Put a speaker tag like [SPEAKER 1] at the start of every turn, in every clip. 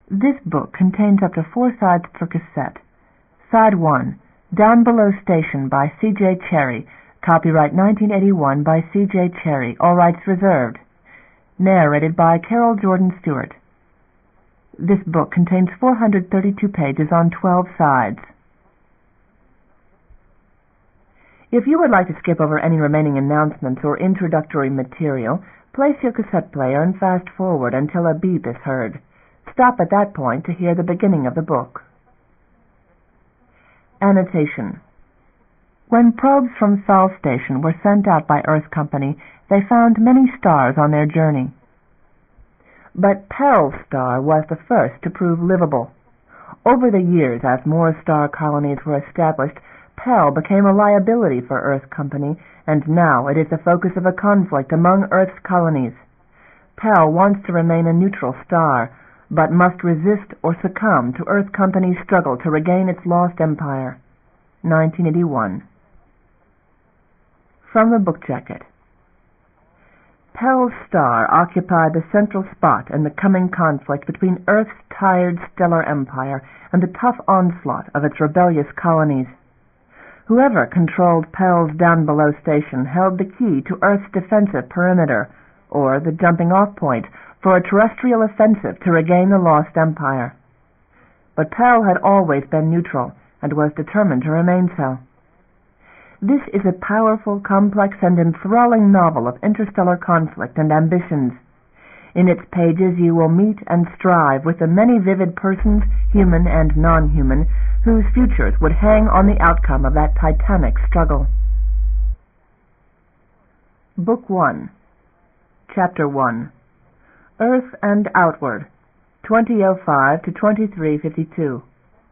[SPEAKER 1] This book contains up to 4 sides per cassette. Side 1, Down Below Station by C.J. Cherryh, copyright 1981 by C.J. Cherryh, all rights reserved. Narrated by Carol Jordan Stewart. This book contains 432 pages on 12 sides. If you would like to skip over any remaining announcements or introductory material, place your cassette player and fast forward until a beep is heard. Stop at that point to hear the beginning of the book. Annotation. When probes from Sol Station were sent out by Earth Company, they found many stars on their journey. But Pell's star was the first to prove livable. Over the years, as more star colonies were established, Pell became a liability for Earth Company, and now it is the focus of a conflict among Earth's colonies. Pell wants to remain a neutral star, but must resist or succumb to Earth Company's struggle to regain its lost empire. 1981. From the book jacket. Pell's star occupied the central spot in the coming conflict between Earth's tired stellar empire and the tough onslaught of its rebellious colonies. Whoever controlled Pell's Down Below Station held the key to Earth's defensive perimeter, or the jumping-off point for a terrestrial offensive to regain the lost empire. But Pell had always been neutral, and was determined to remain so. This is a powerful, complex, and enthralling novel of interstellar conflict and ambitions. In its pages you will meet and strive with the many vivid persons, human and non-human, whose futures would hang on the outcome of that titanic struggle. Book 1. Chapter 1. Earth and Outward, 2005 to 2352.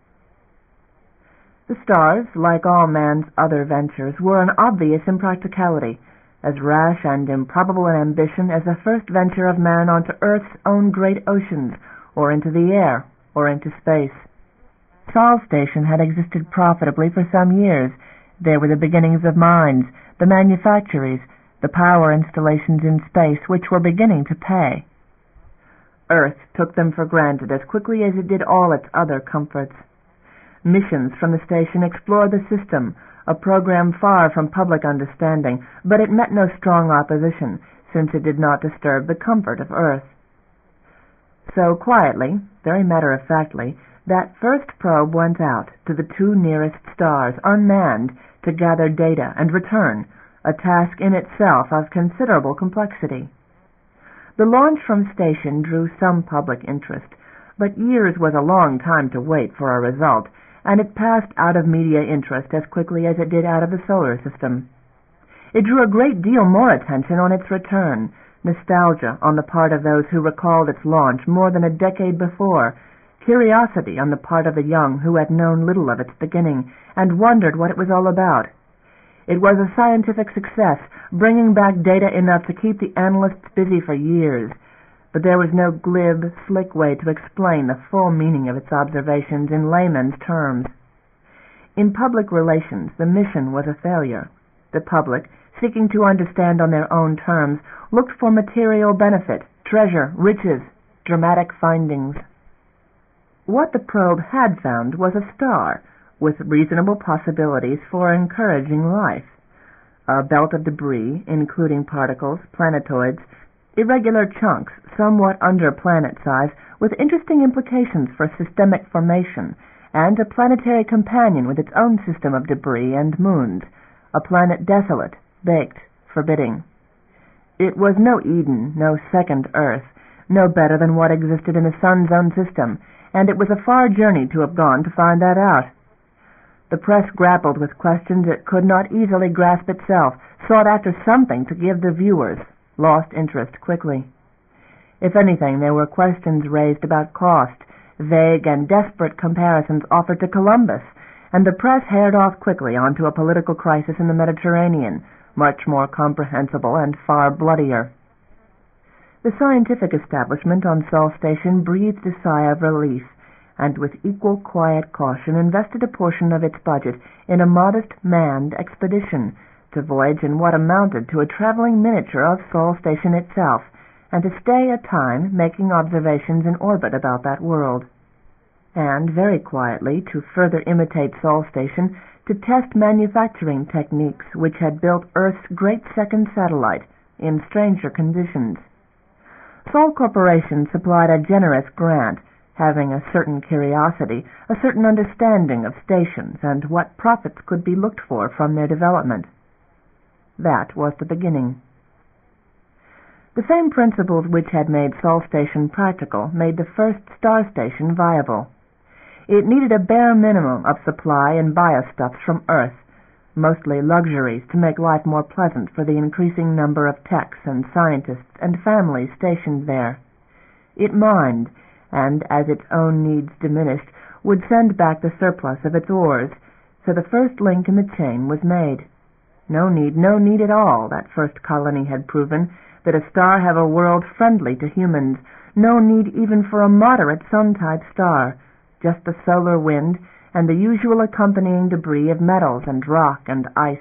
[SPEAKER 1] The stars, like all man's other ventures, were an obvious impracticality, as rash and improbable an ambition as the first venture of man onto Earth's own great oceans, or into the air, or into space. Sol Station had existed profitably for some years. There were the beginnings of mines, the manufactories, the power installations in space which were beginning to pay. Earth took them for granted as quickly as it did all its other comforts. Missions from the station explored the system, a program far from public understanding, but it met no strong opposition, since it did not disturb the comfort of Earth. So quietly, very matter-of-factly, that first probe went out to the 2 nearest stars, unmanned, to gather data and return, a task in itself of considerable complexity. The launch from station drew some public interest, but years was a long time to wait for a result, and it passed out of media interest as quickly as it did out of the solar system. It drew a great deal more attention on its return, nostalgia on the part of those who recalled its launch more than a decade before, curiosity on the part of the young who had known little of its beginning and wondered what it was all about. It was a scientific success, bringing back data enough to keep the analysts busy for years, but there was no glib, slick way to explain the full meaning of its observations in layman's terms. In public relations, the mission was a failure. The public, seeking to understand on their own terms, looked for material benefit, treasure, riches, dramatic findings. What the probe had found was a star, with reasonable possibilities for encouraging life. A belt of debris, including particles, planetoids, irregular chunks, somewhat under planet size, with interesting implications for systemic formation, and a planetary companion with its own system of debris and moons, a planet desolate, baked, forbidding. It was no Eden, no second Earth, no better than what existed in the sun's own system, and it was a far journey to have gone to find that out. The press grappled with questions it could not easily grasp itself, sought after something to give the viewers, lost interest quickly. If anything, there were questions raised about cost, vague and desperate comparisons offered to Columbus, and the press haired off quickly onto a political crisis in the Mediterranean, much more comprehensible and far bloodier. The scientific establishment on Sol Station breathed a sigh of relief, and with equal quiet caution invested a portion of its budget in a modest manned expedition to voyage in what amounted to a traveling miniature of Sol Station itself, and to stay a time making observations in orbit about that world, and very quietly to further imitate Sol Station, to test manufacturing techniques which had built Earth's great second satellite in stranger conditions. Sol Corporation supplied a generous grant, having a certain curiosity, a certain understanding of stations and what profits could be looked for from their development. That was the beginning. The same principles which had made Sol Station practical made the first star station viable. It needed a bare minimum of supply and biostuffs from Earth, mostly luxuries to make life more pleasant for the increasing number of techs and scientists and families stationed there. It mined, and as its own needs diminished, would send back the surplus of its ores, so the first link in the chain was made. No need at all, that first colony had proven, that a star have a world friendly to humans, no need even for a moderate sun-type star, just the solar wind and the usual accompanying debris of metals and rock and ice.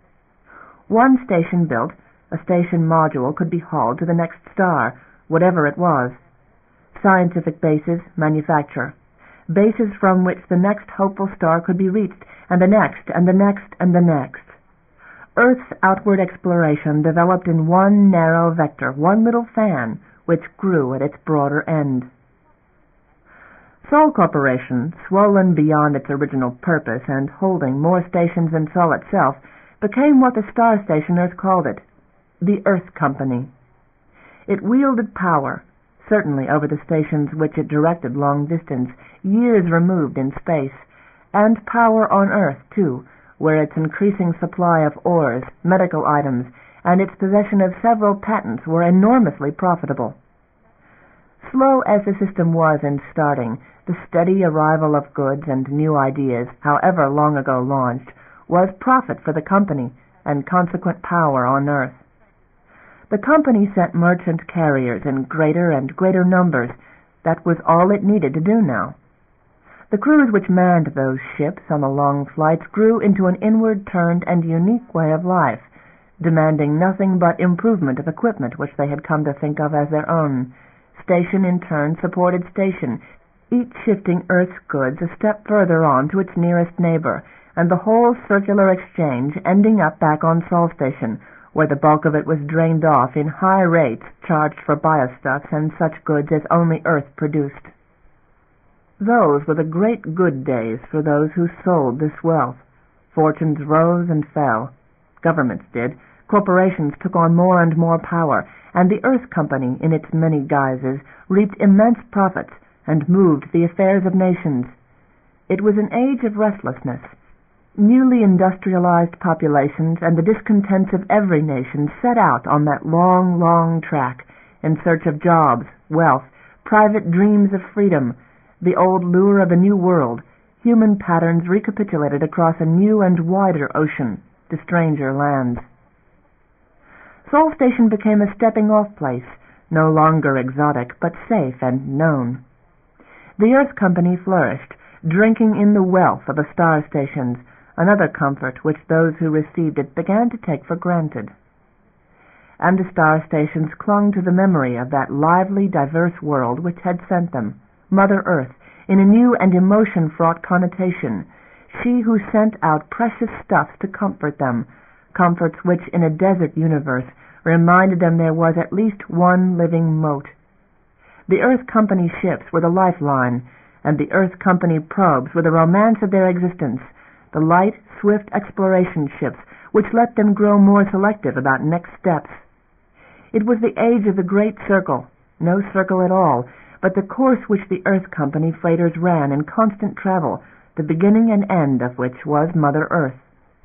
[SPEAKER 1] One station built, a station module could be hauled to the next star, whatever it was. Scientific bases, manufacture. Bases from which the next hopeful star could be reached, and the next, and the next, and the next. Earth's outward exploration developed in one narrow vector, one little fan, which grew at its broader end. Sol Corporation, swollen beyond its original purpose and holding more stations than Sol itself, became what the star stationers called it, the Earth Company. It wielded power, certainly over the stations which it directed long distance, years removed in space, and power on Earth, too, where its increasing supply of ores, medical items, and its possession of several patents were enormously profitable. Slow as the system was in starting, the steady arrival of goods and new ideas, however long ago launched, was profit for the company and consequent power on Earth. The company sent merchant carriers in greater and greater numbers. That was all it needed to do now. The crews which manned those ships on the long flights grew into an inward-turned and unique way of life, demanding nothing but improvement of equipment which they had come to think of as their own. Station in turn supported station, each shifting Earth's goods a step further on to its nearest neighbor, and the whole circular exchange ending up back on Sol Station, where the bulk of it was drained off in high rates charged for biostuffs and such goods as only Earth produced. Those were the great good days for those who sold this wealth. Fortunes rose and fell. Governments did. Corporations took on more and more power, and the Earth Company, in its many guises, reaped immense profits and moved the affairs of nations. It was an age of restlessness. Newly industrialized populations and the discontents of every nation set out on that long, long track in search of jobs, wealth, private dreams of freedom, the old lure of a new world, human patterns recapitulated across a new and wider ocean to stranger lands. Sol Station became a stepping-off place, no longer exotic, but safe and known. The Earth Company flourished, drinking in the wealth of the star stations, another comfort which those who received it began to take for granted. And the star stations clung to the memory of that lively, diverse world which had sent them, Mother Earth, in a new and emotion-fraught connotation, she who sent out precious stuffs to comfort them, comforts which in a desert universe reminded them there was at least one living mote. The Earth Company ships were the lifeline, and the Earth Company probes were the romance of their existence, the light, swift exploration ships which let them grow more selective about next steps. It was the age of the Great Circle, no circle at all, but the course which the Earth Company freighters ran in constant travel, the beginning and end of which was Mother Earth.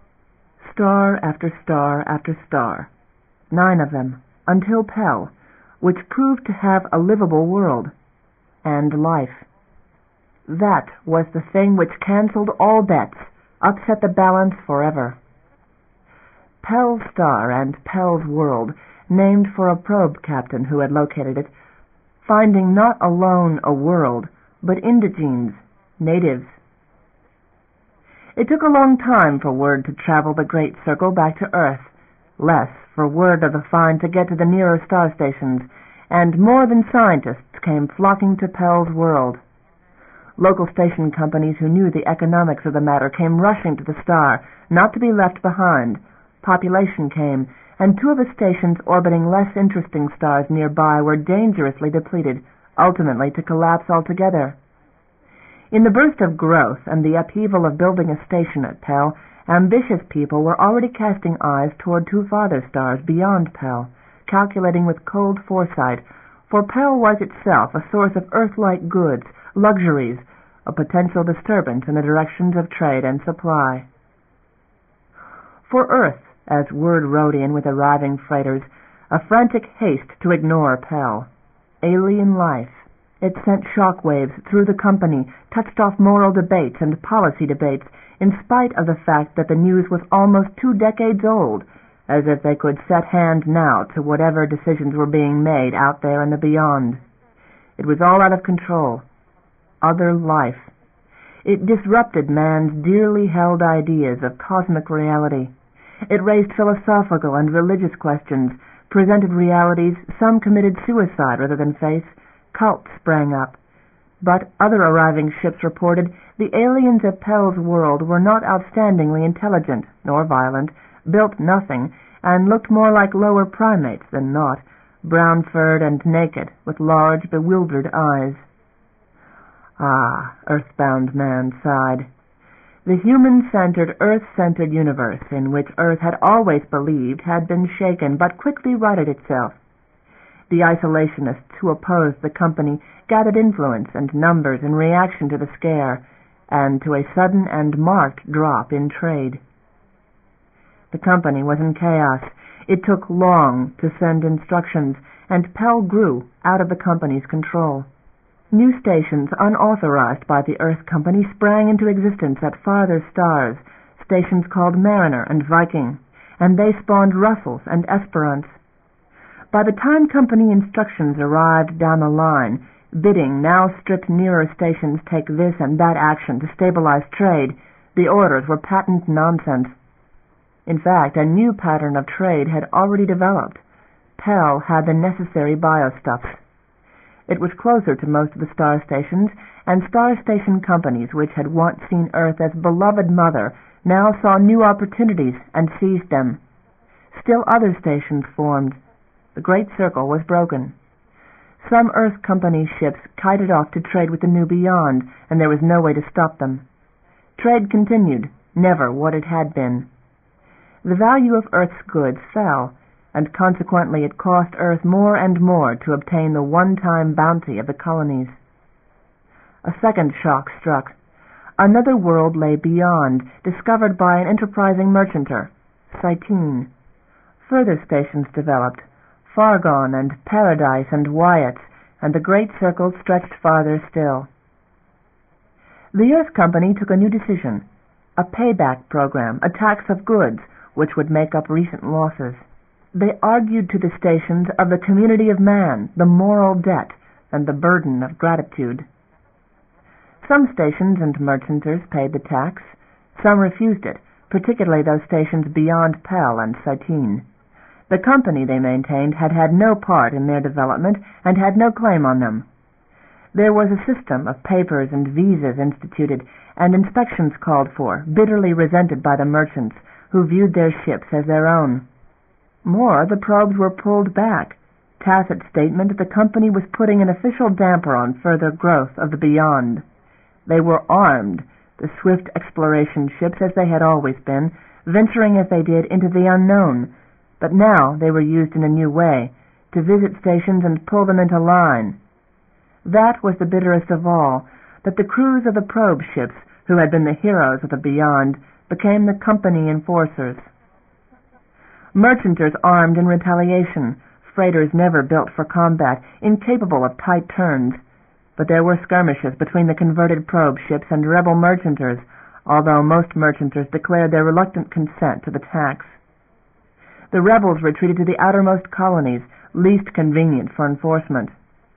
[SPEAKER 1] Star after star after star, 9 of them, until Pell, which proved to have a livable world, and life. That was the thing which cancelled all bets, upset the balance forever. Pell's star and Pell's world, named for a probe captain who had located it, finding not alone a world, but indigenes, natives. It took a long time for word to travel the great circle back to Earth, less for word of the find to get to the nearer star stations, and more than scientists came flocking to Pell's world. Local station companies who knew the economics of the matter came rushing to the star, not to be left behind. Population came, and two of the stations orbiting less interesting stars nearby were dangerously depleted, ultimately to collapse altogether. In the burst of growth and the upheaval of building a station at Pell, ambitious people were already casting eyes toward two farther stars beyond Pell, calculating with cold foresight, for Pell was itself a source of Earth-like goods, luxuries, a potential disturbance in the directions of trade and supply. For Earth, as word rode in with arriving freighters, a frantic haste to ignore Pell. Alien life. It sent shock waves through the company, touched off moral debates and policy debates, in spite of the fact that the news was almost 2 decades old, as if they could set hand now to whatever decisions were being made out there in the beyond. It was all out of control. Other life. It disrupted man's dearly held ideas of cosmic reality. It raised philosophical and religious questions, presented realities some committed suicide rather than face. Cults sprang up. But other arriving ships reported the aliens of Pell's world were not outstandingly intelligent, nor violent, built nothing, and looked more like lower primates than not, brown-furred and naked, with large, bewildered eyes. Ah, earthbound man sighed. The human-centered, earth-centered universe in which Earth had always believed had been shaken, but quickly righted itself. The isolationists who opposed the company gathered influence and numbers in reaction to the scare, and to a sudden and marked drop in trade. The company was in chaos. It took long to send instructions, and Pell grew out of the company's control. New stations unauthorized by the Earth Company sprang into existence at farther stars, stations called Mariner and Viking, and they spawned Russells and Esperance. By the time company instructions arrived down the line, bidding now stripped nearer stations take this and that action to stabilize trade, the orders were patent nonsense. In fact, a new pattern of trade had already developed. Pell had the necessary biostuffs. It was closer to most of the star stations, and star station companies which had once seen Earth as beloved mother now saw new opportunities and seized them. Still other stations formed. The great circle was broken. Some Earth Company ships kited off to trade with the new beyond, and there was no way to stop them. Trade continued, never what it had been. The value of Earth's goods fell, and consequently it cost Earth more and more to obtain the one-time bounty of the colonies. A second shock struck. Another world lay beyond, discovered by an enterprising merchanter, Cytene. Further stations developed, Fargon and Paradise and Wyatt's, and the great circle stretched farther still. The Earth Company took a new decision, a payback program, a tax of goods, which would make up recent losses. They argued to the stations of the community of man, the moral debt, and the burden of gratitude. Some stations and merchanters paid the tax. Some refused it, particularly those stations beyond Pell and Cytene. The company, they maintained, had had no part in their development and had no claim on them. There was a system of papers and visas instituted and inspections called for, bitterly resented by the merchants, who viewed their ships as their own. More, the probes were pulled back, tacit statement that the company was putting an official damper on further growth of the beyond. They were armed, the swift exploration ships as they had always been, venturing as they did into the unknown, but now they were used in a new way, to visit stations and pull them into line. That was the bitterest of all, that the crews of the probe ships, who had been the heroes of the beyond, became the company enforcers. Merchanters armed in retaliation, freighters never built for combat, incapable of tight turns, but there were skirmishes between the converted probe ships and rebel merchanters, although most merchanters declared their reluctant consent to the tax. The rebels retreated to the outermost colonies, least convenient for enforcement.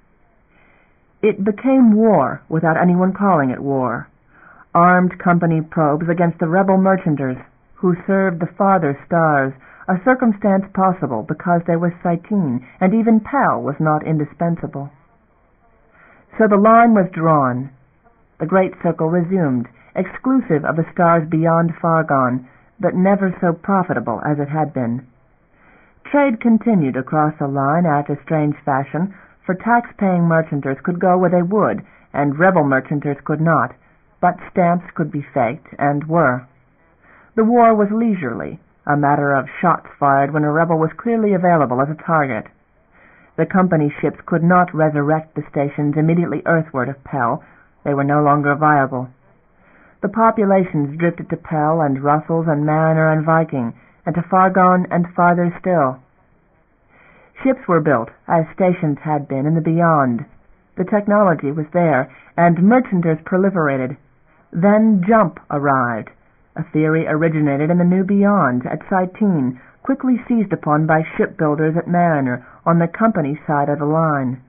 [SPEAKER 1] It became war without anyone calling it war. Armed company probes against the rebel merchanters, who served the farther stars, a circumstance possible because there was Cytine, and even Pell was not indispensable. So the line was drawn. The great circle resumed, exclusive of the stars beyond Fargon, but never so profitable as it had been. Trade continued across the line after strange fashion, for tax-paying merchanters could go where they would, and rebel merchanters could not, but stamps could be faked, and were. The war was leisurely, a matter of shots fired when a rebel was clearly available as a target. The company ships could not resurrect the stations immediately earthward of Pell. They were no longer viable. The populations drifted to Pell and Russell's and Mariner and Viking, and to Fargon and farther still. Ships were built, as stations had been, in the beyond. The technology was there, and merchanters proliferated. Then jump arrived. A theory originated in the new beyond at Cytine, quickly seized upon by shipbuilders at Mariner on the company side of the line.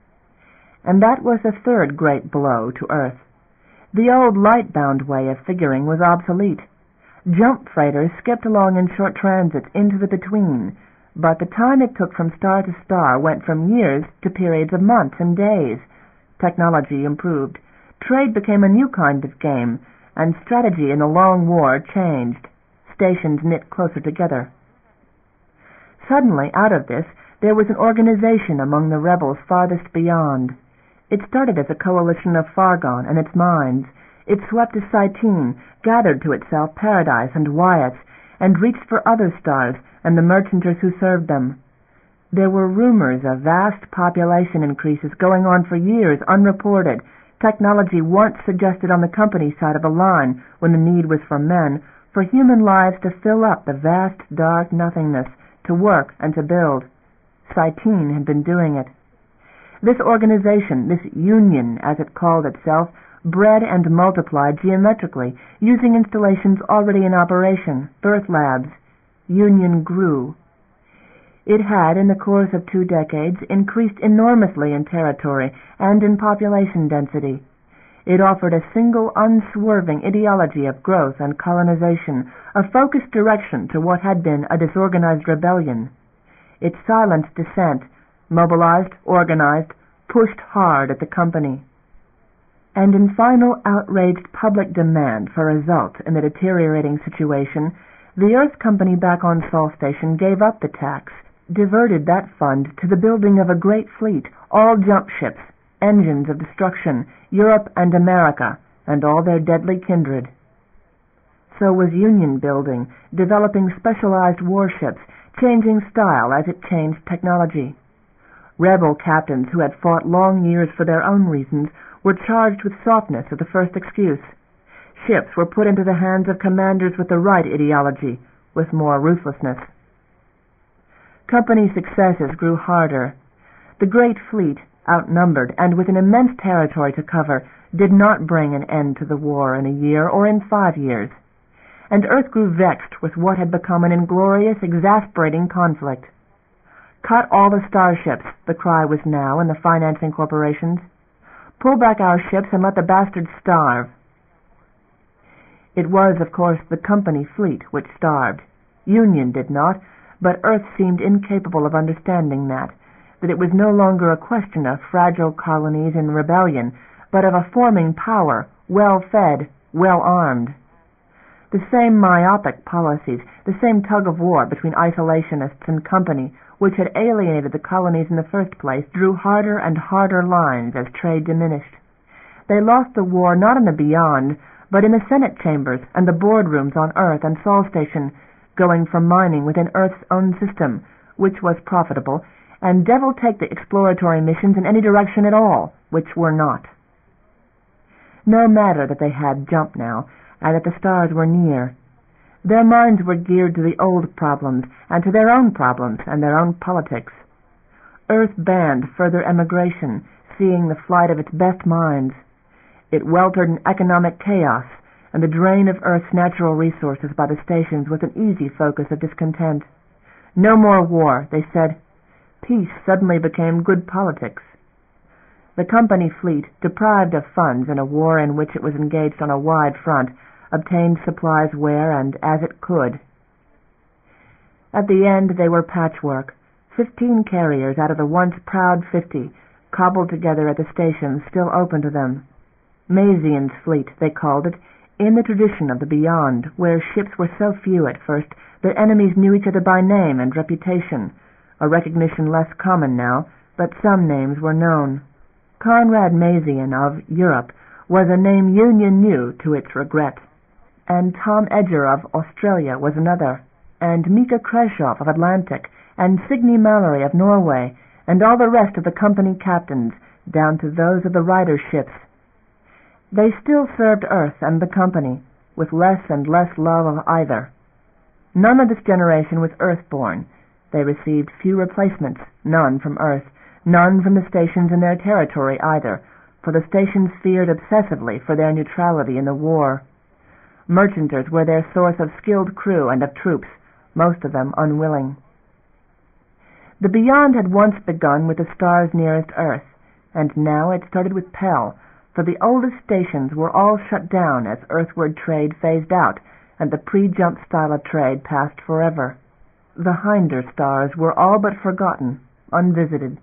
[SPEAKER 1] And that was the third great blow to Earth. The old light-bound way of figuring was obsolete. Jump freighters skipped along in short transits into the between, but the time it took from star to star went from years to periods of months and days. Technology improved. Trade became a new kind of game, and strategy in the long war changed. Stations knit closer together. Suddenly, out of this, there was an organization among the rebels farthest beyond. It started as a coalition of Fargon and its mines. It swept to Cytine, gathered to itself Paradise and Wyeth's, and reached for other stars and the merchanters who served them. There were rumors of vast population increases going on for years unreported. Technology once suggested on the company side of the line, when the need was for men, for human lives to fill up the vast dark nothingness, to work and to build. Cytine had been doing it. This organization, this union as it called itself, bred and multiplied geometrically, using installations already in operation, birth labs. Union grew. It had, in the course of 2 decades, increased enormously in territory and in population density. It offered a single unswerving ideology of growth and colonization, a focused direction to what had been a disorganized rebellion. It silenced dissent, mobilized, organized, pushed hard at the company. And in final outraged public demand for result in the deteriorating situation, the Earth Company back on Sol Station gave up the tax, diverted that fund to the building of a great fleet, all jump ships, engines of destruction, Europe and America, and all their deadly kindred. So was Union building, developing specialized warships, changing style as it changed technology. Rebel captains who had fought long years for their own reasons were charged with softness at the first excuse. Ships were put into the hands of commanders with the right ideology, with more ruthlessness. Company successes grew harder. The great fleet, outnumbered and with an immense territory to cover, did not bring an end to the war in a year or in 5 years. And Earth grew vexed with what had become an inglorious, exasperating conflict. Cut all the starships, the cry was now in the financing corporations. Pull back our ships and let the bastards starve. It was, of course, the company fleet which starved. Union did not, but Earth seemed incapable of understanding that it was no longer a question of fragile colonies in rebellion, but of a forming power, well-fed, well-armed. The same myopic policies, the same tug-of-war between isolationists and company, which had alienated the colonies in the first place, drew harder and harder lines as trade diminished. They lost the war not in the beyond, but in the Senate chambers and the boardrooms on Earth and Sol Station, going from mining within Earth's own system, which was profitable, and devil take the exploratory missions in any direction at all, which were not. No matter that they had jump now, and that the stars were near. Their minds were geared to the old problems, and to their own problems and their own politics. Earth banned further emigration, seeing the flight of its best minds. It weltered in economic chaos, and the drain of Earth's natural resources by the stations was an easy focus of discontent. No more war, they said. Peace suddenly became good politics. The company fleet, deprived of funds in a war in which it was engaged on a wide front, obtained supplies where and as it could. At the end they were patchwork, 15 carriers out of the once proud 50, cobbled together at the stations still open to them. Masian's fleet, they called it, in the tradition of the beyond, where ships were so few at first that enemies knew each other by name and reputation, a recognition less common now, but some names were known. Conrad Masian of Europe was a name Union knew to its regret, and Tom Edger of Australia was another, and Mika Kreshoff of Atlantic, and Signy Mallory of Norway, and all the rest of the company captains, down to those of the rider ships. They still served Earth and the company, with less and less love of either. None of this generation was Earth-born. They received few replacements, none from Earth, none from the stations in their territory either, for the stations feared obsessively for their neutrality in the war. Merchanters were their source of skilled crew and of troops, most of them unwilling. The Beyond had once begun with the stars nearest Earth, and now it started with Pell, for the oldest stations were all shut down as earthward trade phased out, and the pre-jump style of trade passed forever. The hinder stars were all but forgotten, unvisited.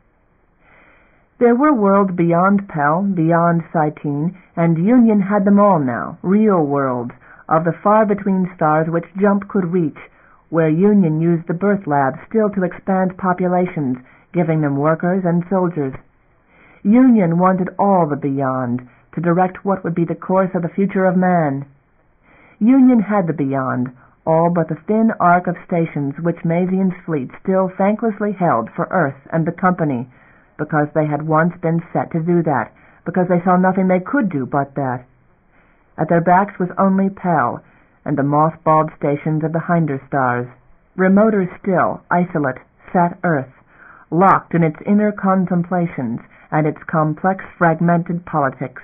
[SPEAKER 1] There were worlds beyond Pell, beyond Cytene, and Union had them all now, real worlds, of the far-between stars which Jump could reach, where Union used the birth labs still to expand populations, giving them workers and soldiers. Union wanted all the beyond, to direct what would be the course of the future of man. Union had the beyond, all but the thin arc of stations which Masian's fleet still thanklessly held for Earth and the company, because they had once been set to do that, because they saw nothing they could do but that. At their backs was only Pell, and the moth-balled stations of the hinder stars. Remoter still, isolate, sat Earth, locked in its inner contemplations and its complex fragmented politics.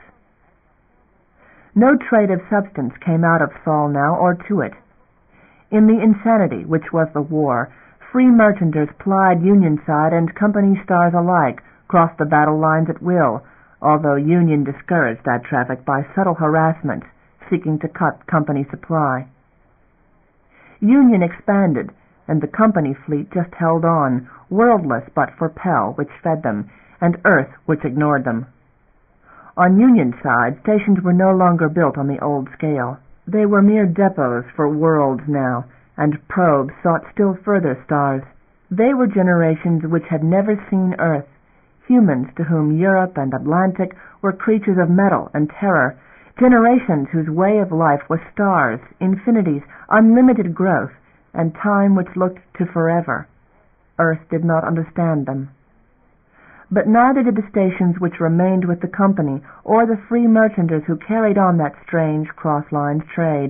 [SPEAKER 1] No trade of substance came out of Sol now or to it. In the insanity which was the war, free merchanters plied Union side and company stars alike, crossed the battle lines at will, although Union discouraged that traffic by subtle harassment, seeking to cut company supply. Union expanded, and the company fleet just held on, worldless but for Pell, which fed them, and Earth, which ignored them. On Union side, stations were no longer built on the old scale. They were mere depots for worlds now, and probes sought still further stars. They were generations which had never seen Earth, humans to whom Europe and Atlantic were creatures of metal and terror, generations whose way of life was stars, infinities, unlimited growth, and time which looked to forever. Earth did not understand them. But neither did the stations which remained with the company or the free merchanters who carried on that strange cross-lines trade.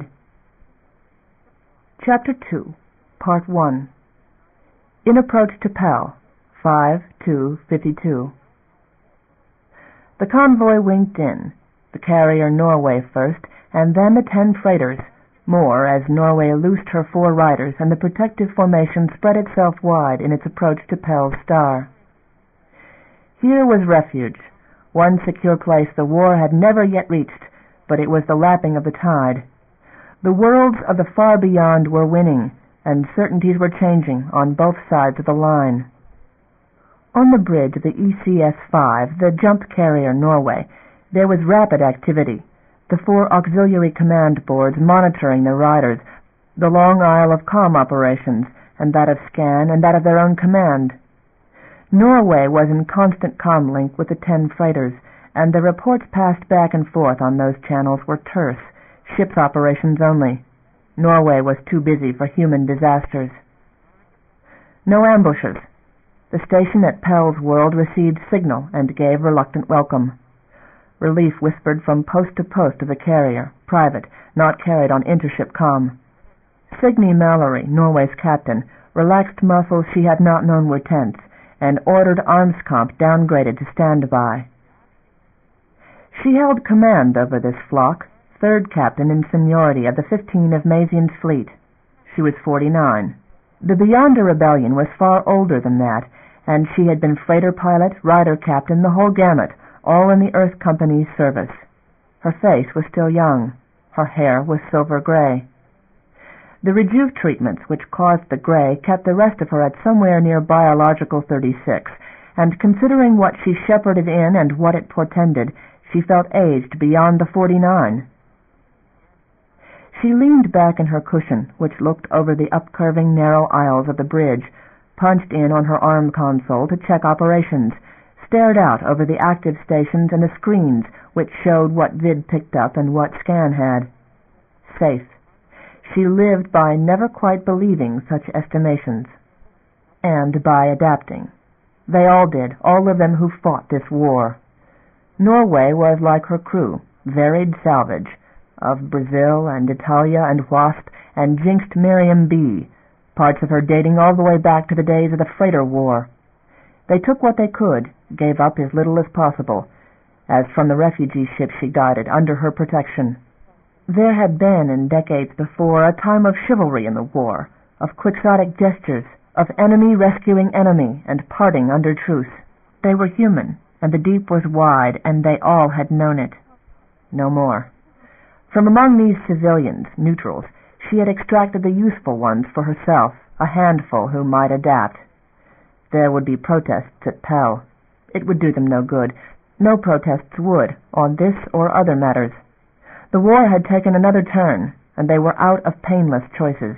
[SPEAKER 1] Chapter 2, Part 1. In Approach to Pell, 5/2/52. The convoy winked in, the carrier Norway first, and then the 10 freighters, more as Norway loosed her 4 riders and the protective formation spread itself wide in its approach to Pell's star. Here was refuge, one secure place the war had never yet reached, but it was the lapping of the tide. The worlds of the far beyond were winning, and certainties were changing on both sides of the line. On the bridge of the ECS-5, the jump carrier Norway, there was rapid activity, the 4 auxiliary command boards monitoring the riders, the long aisle of comm operations, and that of scan, and that of their own command. Norway was in constant comm link with the 10 freighters, and the reports passed back and forth on those channels were terse, ship's operations only. Norway was too busy for human disasters. No ambushes. The station at Pell's World received signal and gave reluctant welcome. Relief whispered from post to post of the carrier, private, not carried on intership comm. Signy Mallory, Norway's captain, relaxed muscles she had not known were tense, and ordered Armscomp downgraded to standby. She held command over this flock, 3rd captain in seniority of the 15 of Masian's fleet. She was 49. The Beyonder Rebellion was far older than that, and she had been freighter pilot, rider captain, the whole gamut, all in the Earth Company's service. Her face was still young. Her hair was silver gray. The rejuve treatments which caused the gray kept the rest of her at somewhere near biological 36, and considering what she shepherded in and what it portended, she felt aged beyond the 49. She leaned back in her cushion, which looked over the up-curving narrow aisles of the bridge, punched in on her arm console to check operations, stared out over the active stations and the screens which showed what vid picked up and what scan had. Safe. She lived by never quite believing such estimations. And by adapting. They all did, all of them who fought this war. Norway was like her crew, varied salvage, of Brazil and Italia and Wasp and jinxed Miriam B., parts of her dating all the way back to the days of the freighter war. They took what they could, gave up as little as possible, as from the refugee ships she guided under her protection. There had been, in decades before, a time of chivalry in the war, of quixotic gestures, of enemy rescuing enemy and parting under truce. They were human, and the deep was wide, and they all had known it. No more. From among these civilians, neutrals, she had extracted the useful ones for herself, a handful who might adapt. There would be protests at Pell. It would do them no good. No protests would, on this or other matters. The war had taken another turn, and they were out of painless choices.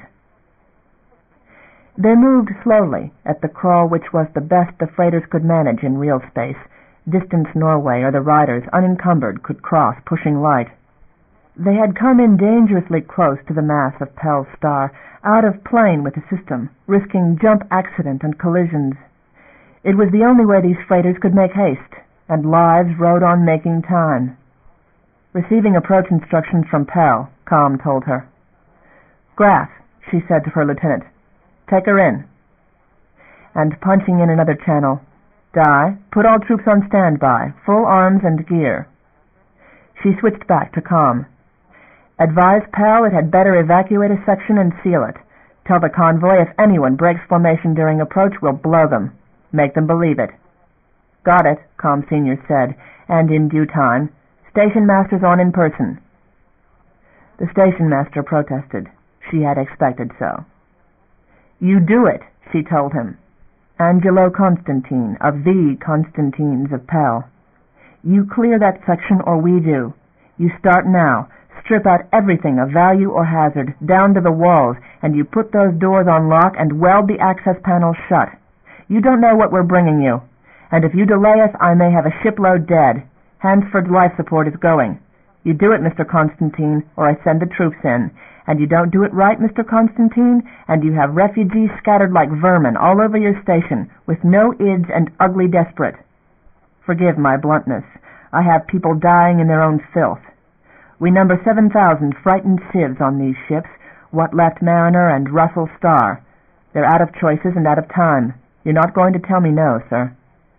[SPEAKER 1] They moved slowly at the crawl which was the best the freighters could manage in real space. Distance Norway or the riders, unencumbered, could cross, pushing light. They had come in dangerously close to the mass of Pell's star, out of plane with the system, risking jump accident and collisions. It was the only way these freighters could make haste, and lives rode on making time. Receiving approach instructions from Pell, Com told her. "Graf," she said to her lieutenant, "take her in." And punching in another channel, "Di, put all troops on standby, full arms and gear." She switched back to Com. "Advise Pell it had better evacuate a section and seal it. Tell the convoy if anyone breaks formation during approach, we'll blow them. Make them believe it." "Got it," Com Sr. said, and in due time, "Station master's on in person." The station master protested. She had expected so. "You do it," she told him. Angelo Constantine, of the Constantines of Pell. "You clear that section or we do. You start now. Strip out everything of value or hazard, down to the walls, and you put those doors on lock and weld the access panels shut. You don't know what we're bringing you. And if you delay us, I may have a shipload dead. Hansford's life support is going. You do it, Mr. Constantine, or I send the troops in. And you don't do it right, Mr. Constantine, and you have refugees scattered like vermin all over your station, with no ids and ugly desperate. Forgive my bluntness. I have people dying in their own filth. We number 7,000 frightened civs on these ships, what left Mariner and Russell Star. They're out of choices and out of time. You're not going to tell me no, sir."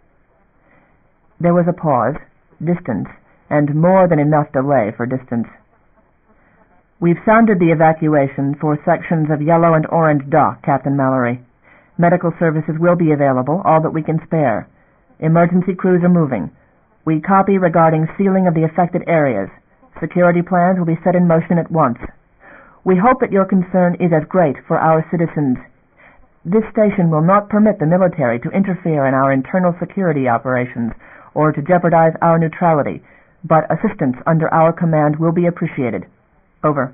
[SPEAKER 1] There was a pause, distance, and more than enough delay for distance. "We've sounded the evacuation for sections of Yellow and Orange Dock, Captain Mallory. Medical services will be available, all that we can spare. Emergency crews are moving. We copy regarding sealing of the affected areas. Security plans will be set in motion at once. We hope that your concern is as great for our citizens. This station will not permit the military to interfere in our internal security operations or to jeopardize our neutrality, but assistance under our command will be appreciated. Over."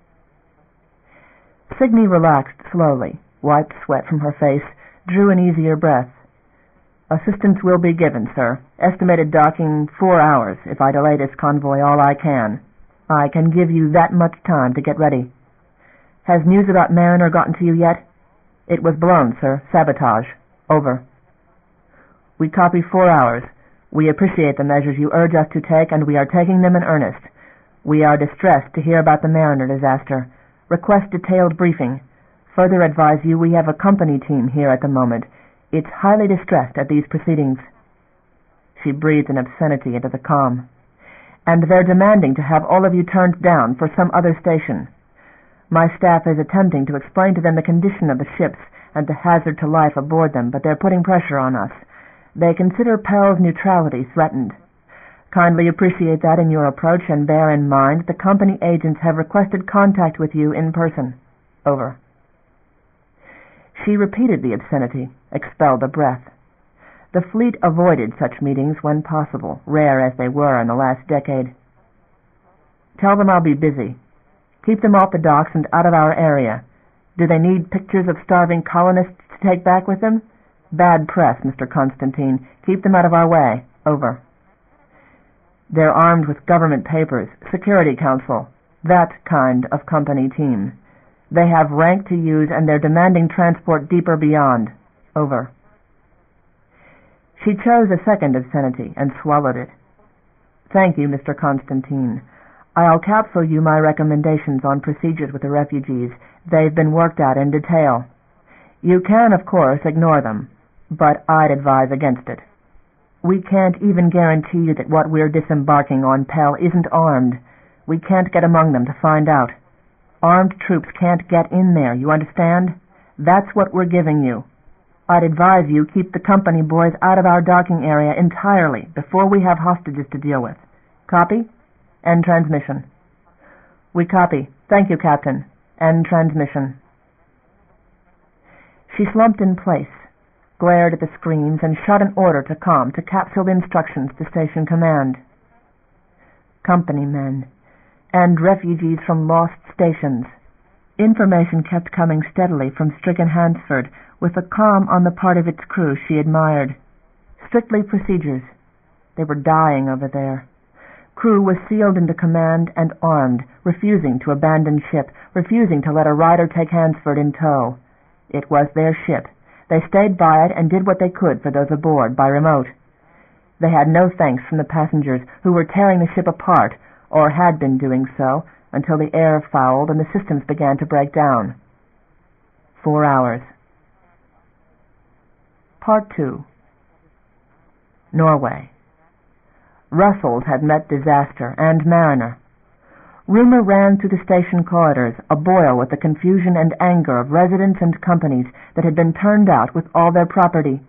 [SPEAKER 1] Signe relaxed slowly, wiped sweat from her face, drew an easier breath. "Assistance will be given, sir. Estimated docking 4 hours if I delay this convoy all I can. I can give you that much time to get ready. Has news about Mariner gotten to you yet?" "It was blown, sir. Sabotage. Over." "We copy 4 hours. We appreciate the measures you urge us to take, and we are taking them in earnest. We are distressed to hear about the Mariner disaster. Request detailed briefing. Further advise you we have a company team here at the moment. It's highly distressed at these proceedings." She breathed an obscenity into the calm. "And they're demanding to have all of you turned down for some other station. My staff is attempting to explain to them the condition of the ships and the hazard to life aboard them, but they're putting pressure on us. They consider Pell's neutrality threatened. Kindly appreciate that in your approach and bear in mind the company agents have requested contact with you in person. Over. She repeated the obscenity, expelled a breath. The fleet avoided such meetings when possible, rare as they were in the last decade. Tell them I'll be busy. Keep them off the docks and out of our area. Do they need pictures of starving colonists to take back with them? Bad press, Mr. Constantine. Keep them out of our way. Over. They're armed with government papers, Security Council, that kind of company team. They have rank to use and they're demanding transport deeper beyond. Over. She chose a second obscenity and swallowed it. Thank you, Mr. Constantine. I'll capsule you my recommendations on procedures with the refugees. They've been worked out in detail. You can, of course, ignore them, but I'd advise against it. We can't even guarantee that what we're disembarking on Pell isn't armed. We can't get among them to find out. Armed troops can't get in there, you understand? That's what we're giving you. I'd advise you keep the company boys out of our docking area entirely before we have hostages to deal with. Copy? End transmission. We copy. Thank you, Captain. End transmission. She slumped in place, glared at the screens, and shot an order to COM to capsule instructions to Station Command. Company men and refugees from lost stations. Information kept coming steadily from stricken Hansford, with a calm on the part of its crew she admired. Strictly procedures. They were dying over there. Crew was sealed into command and armed, refusing to abandon ship, refusing to let a rider take Hansford in tow. It was their ship. They stayed by it and did what they could for those aboard by remote. They had no thanks from the passengers, who were tearing the ship apart, or had been doing so, until the air fouled and the systems began to break down. 4 hours. Part 2. Norway. Russells had met disaster, and Mariner. Rumor ran through the station corridors, aboil with the confusion and anger of residents and companies that had been turned out with all their property.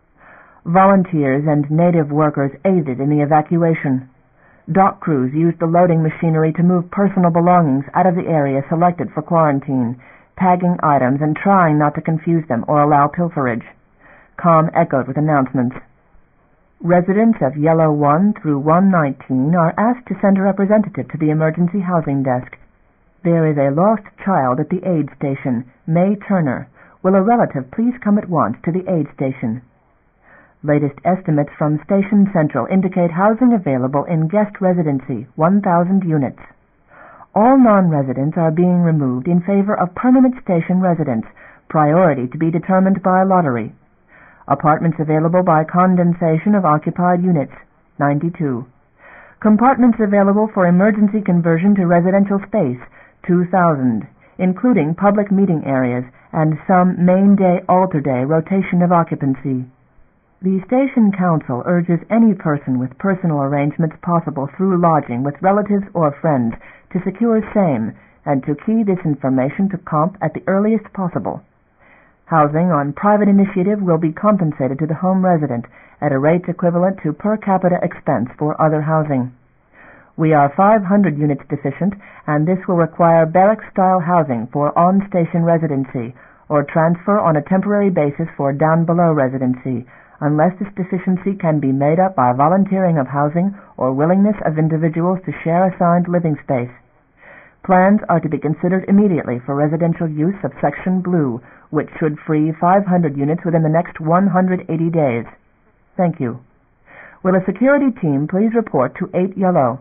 [SPEAKER 1] Volunteers and native workers aided in the evacuation. Dock crews used the loading machinery to move personal belongings out of the area selected for quarantine, tagging items and trying not to confuse them or allow pilferage. COM echoed with announcements. Residents of Yellow 1 through 119 are asked to send a representative to the emergency housing desk. There is a lost child at the aid station, May Turner. Will a relative please come at once to the aid station? Latest estimates from Station Central indicate housing available in guest residency, 1,000 units. All non-residents are being removed in favor of permanent station residents, priority to be determined by lottery. Apartments available by condensation of occupied units, 92. Compartments available for emergency conversion to residential space, 2,000, including public meeting areas and some main day, alter day rotation of occupancy. The Station Council urges any person with personal arrangements possible through lodging with relatives or friends to secure same and to key this information to COMP at the earliest possible. Housing on private initiative will be compensated to the home resident at a rate equivalent to per capita expense for other housing. We are 500 units deficient, and this will require barrack-style housing for on-station residency or transfer on a temporary basis for down-below residency, unless this deficiency can be made up by volunteering of housing or willingness of individuals to share assigned living space. Plans are to be considered immediately for residential use of Section Blue, which should free 500 units within the next 180 days. Thank you. Will a security team please report to 8 Yellow?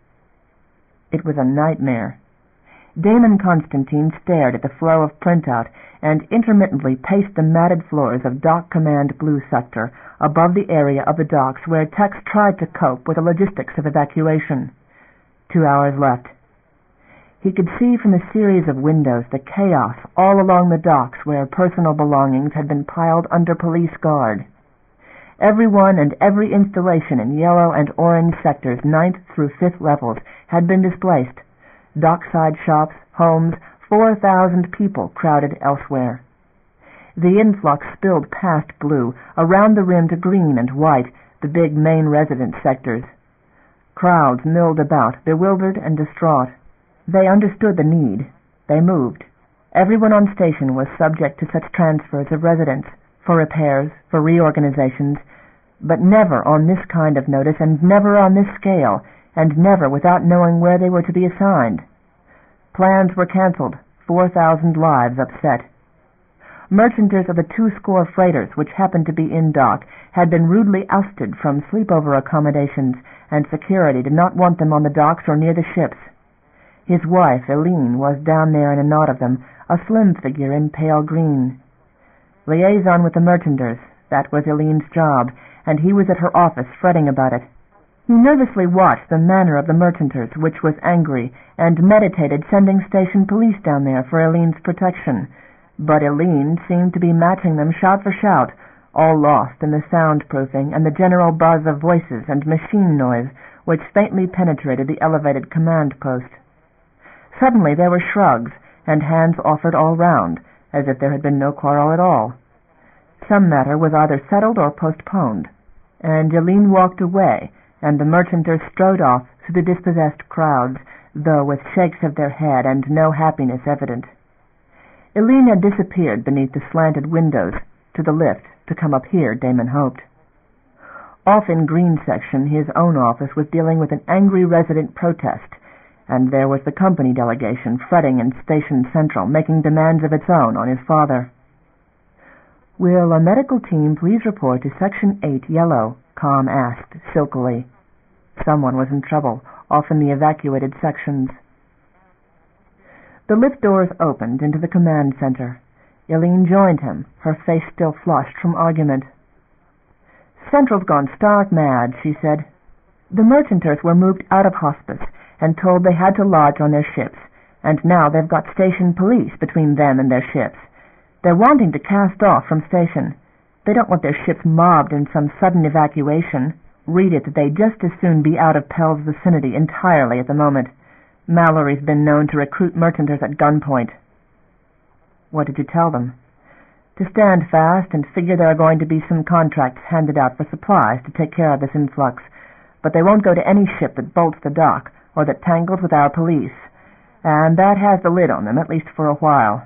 [SPEAKER 1] It was a nightmare. Damon Constantine stared at the flow of printout and intermittently paced the matted floors of Dock Command Blue Sector above the area of the docks where techs tried to cope with the logistics of evacuation. 2 hours left. He could see from a series of windows the chaos all along the docks where personal belongings had been piled under police guard. Everyone and every installation in Yellow and Orange sectors 9th through 5th levels had been displaced. Dockside shops, homes, 4,000 people crowded elsewhere. The influx spilled past Blue, around the rim to Green and White, the big main residence sectors. Crowds milled about, bewildered and distraught. They understood the need. They moved. Everyone on station was subject to such transfers of residence, for repairs, for reorganizations, but never on this kind of notice, and never on this scale, and never without knowing where they were to be assigned. Plans were cancelled, 4,000 lives upset. Merchanters of the 200 freighters which happened to be in dock had been rudely ousted from sleepover accommodations, and security did not want them on the docks or near the ships. His wife, Eileen, was down there in a knot of them, a slim figure in pale green. Liaison with the merchanters, that was Eileen's job, and he was at her office fretting about it. He nervously watched the manner of the merchanters, which was angry, and meditated sending station police down there for Eileen's protection. But Eileen seemed to be matching them shout for shout, all lost in the soundproofing and the general buzz of voices and machine noise which faintly penetrated the elevated command post. Suddenly there were shrugs, and hands offered all round, as if there had been no quarrel at all. Some matter was either settled or postponed, and Eileen walked away, and the merchanters strode off through the dispossessed crowds, though with shakes of their head and no happiness evident. Eileen had disappeared beneath the slanted windows to the lift to come up here, Damon hoped. Off in Green Section, his own office was dealing with an angry resident protest, and there was the company delegation fretting in Station Central, making demands of its own on his father. "Will a medical team please report to Section 8 Yellow?" Com asked, silkily. Someone was in trouble, off in the evacuated sections. The lift doors opened into the command center. Eileen joined him, her face still flushed from argument. "Central's gone stark mad," she said. "The merchanters were moved out of hospice and told they had to lodge on their ships, and now they've got station police between them and their ships. They're wanting to cast off from station. They don't want their ships mobbed in some sudden evacuation. Read it that they'd just as soon be out of Pell's vicinity entirely at the moment. Mallory's been known to recruit merchanters at gunpoint." "What did you tell them?" "To stand fast and figure there are going to be some contracts handed out for supplies to take care of this influx, but they won't go to any ship that bolts the dock or that tangles with our police, and that has the lid on them, at least for a while."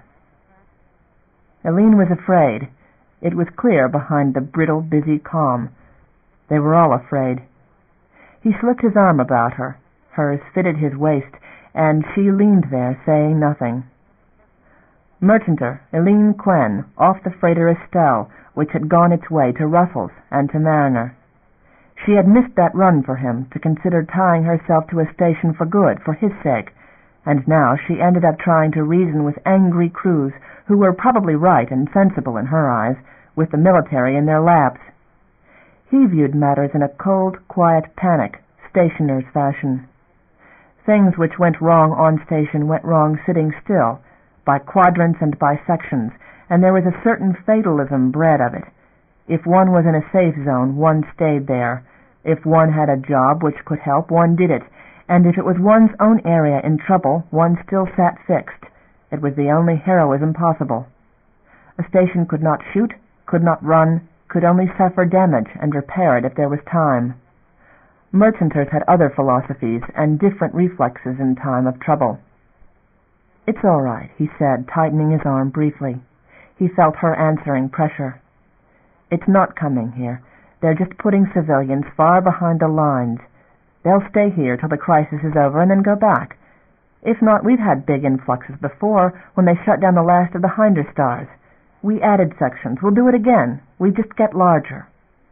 [SPEAKER 1] Eileen was afraid. It was clear behind the brittle, busy calm. They were all afraid. He slipped his arm about her. Hers fitted his waist, and she leaned there, saying nothing. Merchanter Eileen Quinn, off the freighter Estelle, which had gone its way to Russell's and to Mariner. She had missed that run for him, to consider tying herself to a station for good, for his sake, and now she ended up trying to reason with angry crews who were probably right and sensible in her eyes, with the military in their laps. He viewed matters in a cold, quiet panic, stationer's fashion. Things which went wrong on station went wrong sitting still, by quadrants and by sections, and there was a certain fatalism bred of it. If one was in a safe zone, one stayed there. If one had a job which could help, one did it, and if it was one's own area in trouble, one still sat fixed. It was the only heroism possible. A station could not shoot, could not run, could only suffer damage and repair it if there was time. Merchanters had other philosophies and different reflexes in time of trouble. "It's all right," he said, tightening his arm briefly. He felt her answering pressure. "It's not coming here. They're just putting civilians far behind the lines. They'll stay here till the crisis is over and then go back. If not, we've had big influxes before, when they shut down the last of the Hinder Stars. We added sections. We'll do it again. We just get larger."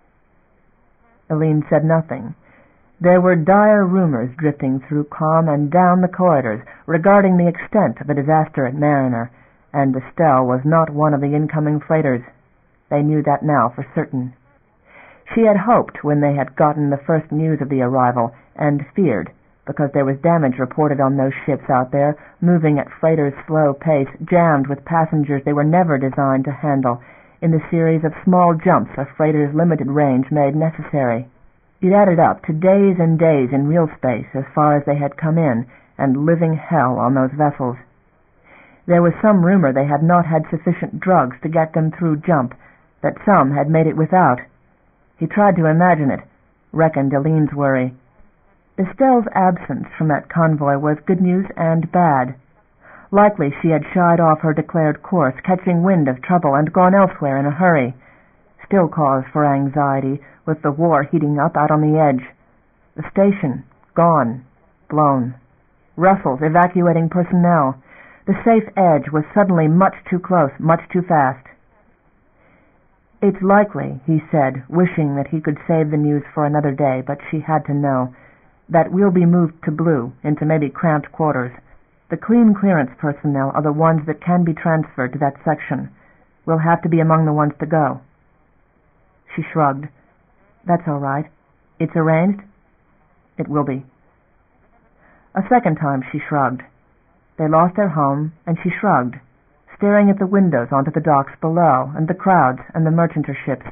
[SPEAKER 1] Eileen said nothing. There were dire rumors drifting through Com and down the corridors regarding the extent of the disaster at Mariner, and Estelle was not one of the incoming freighters. They knew that now for certain. She had hoped when they had gotten the first news of the arrival, and feared, because there was damage reported on those ships out there, moving at freighters' slow pace, jammed with passengers they were never designed to handle, in the series of small jumps a freighter's limited range made necessary. It added up to days and days in real space as far as they had come in, and living hell on those vessels. There was some rumor they had not had sufficient drugs to get them through jump, that some had made it without. He tried to imagine it, reckoned Eileen's worry. Estelle's absence from that convoy was good news and bad. Likely she had shied off her declared course, catching wind of trouble, and gone elsewhere in a hurry. Still cause for anxiety, with the war heating up out on the edge. The station, gone, blown. Russells evacuating personnel. The safe edge was suddenly much too close, much too fast. "It's likely," he said, wishing that he could save the news for another day, but she had to know, "that we'll be moved to Blue, into maybe cramped quarters. The clean clearance personnel are the ones that can be transferred to that section. We'll have to be among the ones to go." She shrugged. "That's all right. It's arranged?" "It will be." A second time she shrugged. They lost their home, and she shrugged, staring at the windows onto the docks below, and the crowds and the merchanter ships.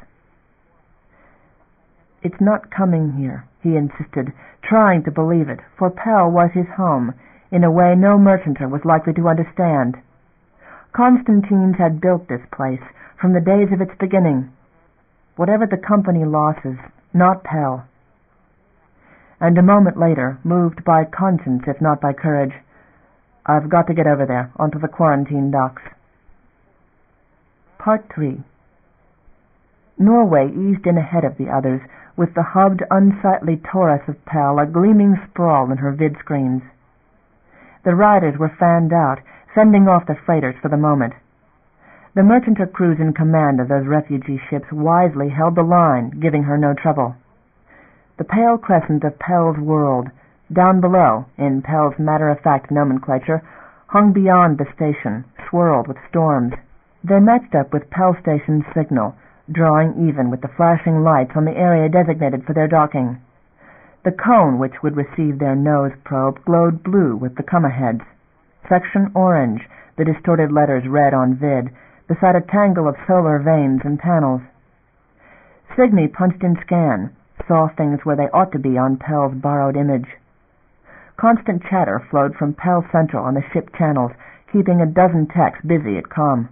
[SPEAKER 1] "It's not coming here," he insisted, trying to believe it, for Pell was his home, in a way no merchanter was likely to understand. Constantines had built this place from the days of its beginning. Whatever the company losses, not Pell. And a moment later, moved by conscience if not by courage, "I've got to get over there, onto the quarantine docks." Part 3. Norway eased in ahead of the others, with the hubbed, unsightly Taurus of Pell a gleaming sprawl in her vid screens. The riders were fanned out, fending off the freighters for the moment. The merchanter crews in command of those refugee ships wisely held the line, giving her no trouble. The pale crescent of Pell's world, down below, in Pell's matter-of-fact nomenclature, hung beyond the station, swirled with storms. They matched up with Pell Station's signal, drawing even with the flashing lights on the area designated for their docking. The cone which would receive their nose probe glowed blue with the come-aheads. Section orange, the distorted letters read on vid, beside a tangle of solar vanes and panels. Signy punched in scan, saw things where they ought to be on Pell's borrowed image. Constant chatter flowed from Pell Central on the ship channels, keeping a dozen techs busy at comm.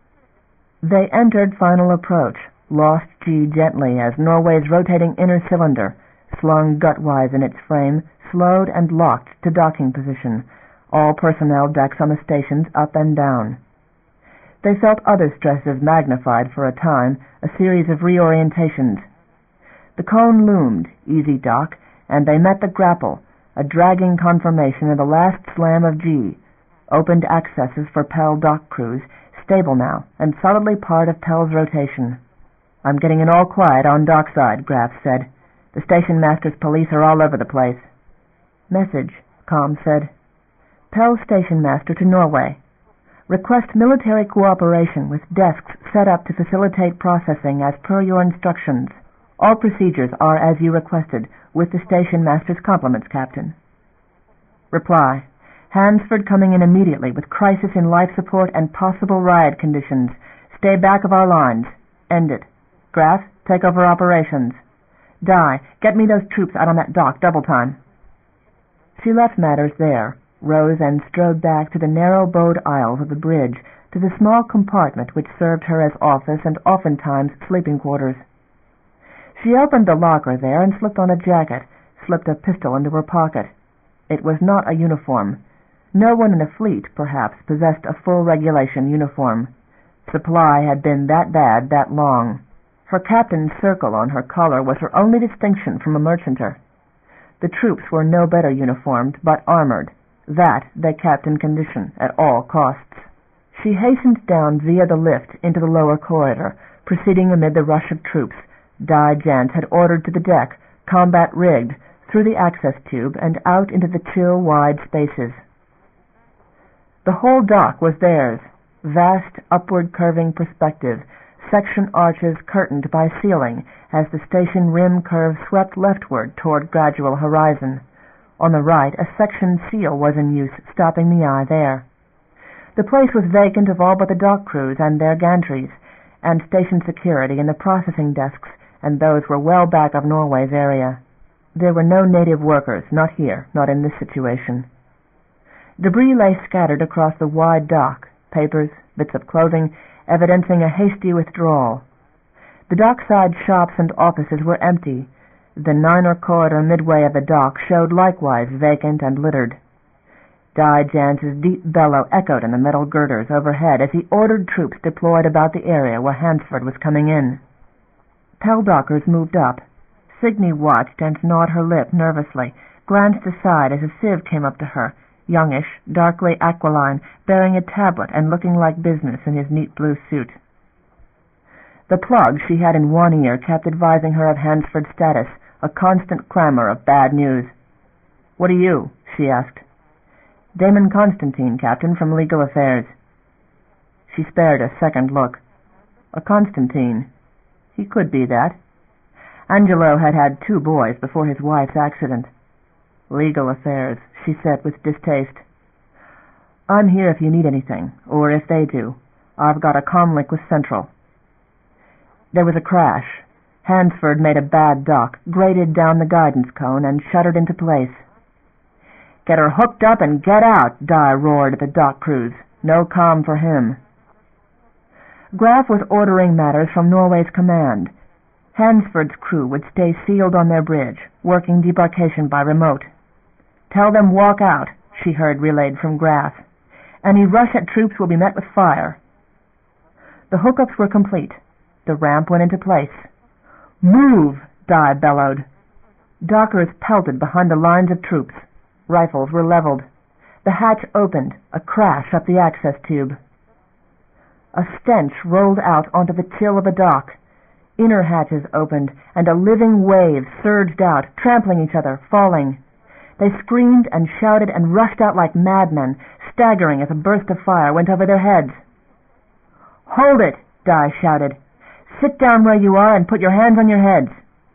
[SPEAKER 1] They entered final approach, lost G gently as Norway's rotating inner cylinder, slung gutwise in its frame, slowed and locked to docking position, all personnel decks on the stations up and down. They felt other stresses magnified for a time, a series of reorientations. The cone loomed, easy dock, and they met the grapple, a dragging confirmation of the last slam of G, opened accesses for Pell dock crews, stable now, and solidly part of Pell's rotation. "I'm getting it all quiet on dockside," Graf said. "The station master's police are all over the place." "Message," comm said. "Pell Station Master to Norway. Request military cooperation with desks set up to facilitate processing as per your instructions. All procedures are as you requested, with the station master's compliments, Captain." Reply. "Hansford coming in immediately with crisis in life support and possible riot conditions. Stay back of our lines. End it. Graf, take over operations. Di, get me those troops out on that dock, double time." She left matters there, rose and strode back to the narrow bowed aisles of the bridge, to the small compartment which served her as office and oftentimes sleeping quarters. She opened the locker there and slipped on a jacket, slipped a pistol into her pocket. It was not a uniform. No one in the fleet, perhaps, possessed a full regulation uniform. Supply had been that bad that long. Her captain's circle on her collar was her only distinction from a merchanter. The troops were no better uniformed, but armored. That they kept in condition at all costs. She hastened down via the lift into the lower corridor, proceeding amid the rush of troops. Di Jent had ordered to the deck, combat rigged, through the access tube and out into the chill, wide spaces. The whole dock was theirs, vast, upward-curving perspective, section arches curtained by ceiling as the station rim curve swept leftward toward gradual horizon. On the right, a section seal was in use, stopping the eye there. The place was vacant of all but the dock crews and their gantries, and station security in the processing desks, and those were well back of Norway's area. There were no native workers, not here, not in this situation. Debris lay scattered across the wide dock, papers, bits of clothing, evidencing a hasty withdrawal. The dockside shops and offices were empty. The 9er corridor midway of the dock showed likewise vacant and littered. Di Jance's deep bellow echoed in the metal girders overhead as he ordered troops deployed about the area where Hansford was coming in. Pell Dockers moved up. Signy watched and gnawed her lip nervously, glanced aside as a civ came up to her, youngish, darkly aquiline, bearing a tablet and looking like business in his neat blue suit. The plug she had in one ear kept advising her of Hansford's status, a constant clamor of bad news. "What are you?" she asked. "Damon Constantine, Captain, from Legal Affairs." She spared a second look. A Constantine. He could be that. Angelo had had 2 boys before his wife's accident. "Legal Affairs," she said with distaste. "I'm here if you need anything, or if they do. I've got a comlink with Central." There was a crash. Hansford made a bad dock, grated down the guidance cone, and shuddered into place. "Get her hooked up and get out," Di roared at the dock crews. No calm for him. Graf was ordering matters from Norway's command. Hansford's crew would stay sealed on their bridge, working debarkation by remote. "Tell them walk out," she heard relayed from Graf. "Any rush at troops will be met with fire." The hookups were complete. The ramp went into place. "Move!" Di bellowed. Dockers pelted behind the lines of troops. Rifles were leveled. The hatch opened, a crash up the access tube. A stench rolled out onto the chill of a dock. Inner hatches opened, and a living wave surged out, trampling each other, falling. They screamed and shouted and rushed out like madmen, staggering as a burst of fire went over their heads. "Hold it!" Di shouted. "Sit down where you are and put your hands on your heads."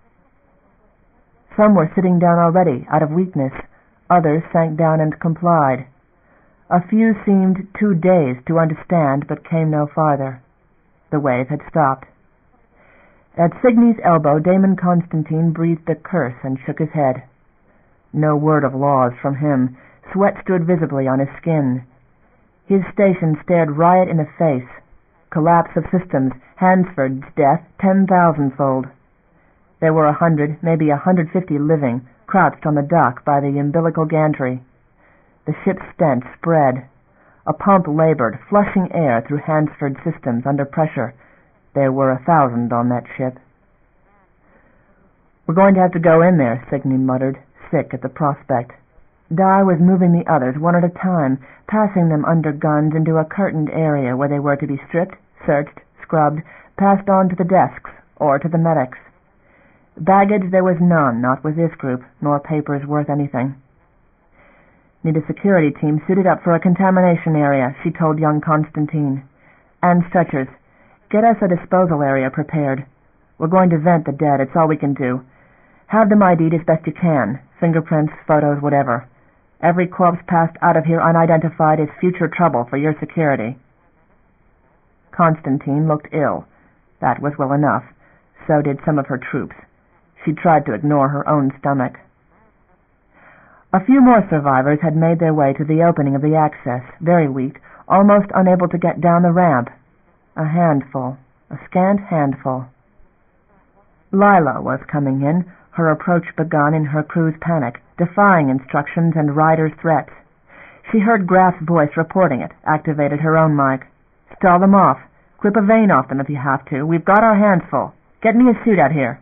[SPEAKER 1] Some were sitting down already, out of weakness. Others sank down and complied. A few seemed too dazed to understand, but came no farther. The wave had stopped. At Signy's elbow, Damon Constantine breathed a curse and shook his head. No word of laws from him. Sweat stood visibly on his skin. His station stared riot in the face. Collapse of systems, Hansford's death 10,000-fold. There were 100, maybe 150 living, crouched on the dock by the umbilical gantry. The ship's stench spread. A pump labored, flushing air through Hansford's systems under pressure. There were 1,000 on that ship. "We're going to have to go in there," Signy muttered, sick at the prospect. Di was moving the others one at a time, passing them under guns into a curtained area where they were to be stripped, searched, scrubbed, passed on to the desks or to the medics. Baggage there was none, not with this group, nor papers worth anything. "Need a security team suited up for a contamination area," she told young Constantine. "And stretchers. Get us a disposal area prepared. We're going to vent the dead, it's all we can do. Have them ID'd as best you can. Fingerprints, photos, whatever. Every corpse passed out of here unidentified is future trouble for your security." Constantine looked ill. That was well enough. So did some of her troops. She tried to ignore her own stomach. A few more survivors had made their way to the opening of the access, very weak, almost unable to get down the ramp. A handful, a scant handful. Lila was coming in, her approach begun in her crew's panic, defying instructions and riders' threats. She heard Graf's voice reporting it, activated her own mic. "Stall them off. Clip a vein off them if you have to. We've got our hands full. Get me a suit out here."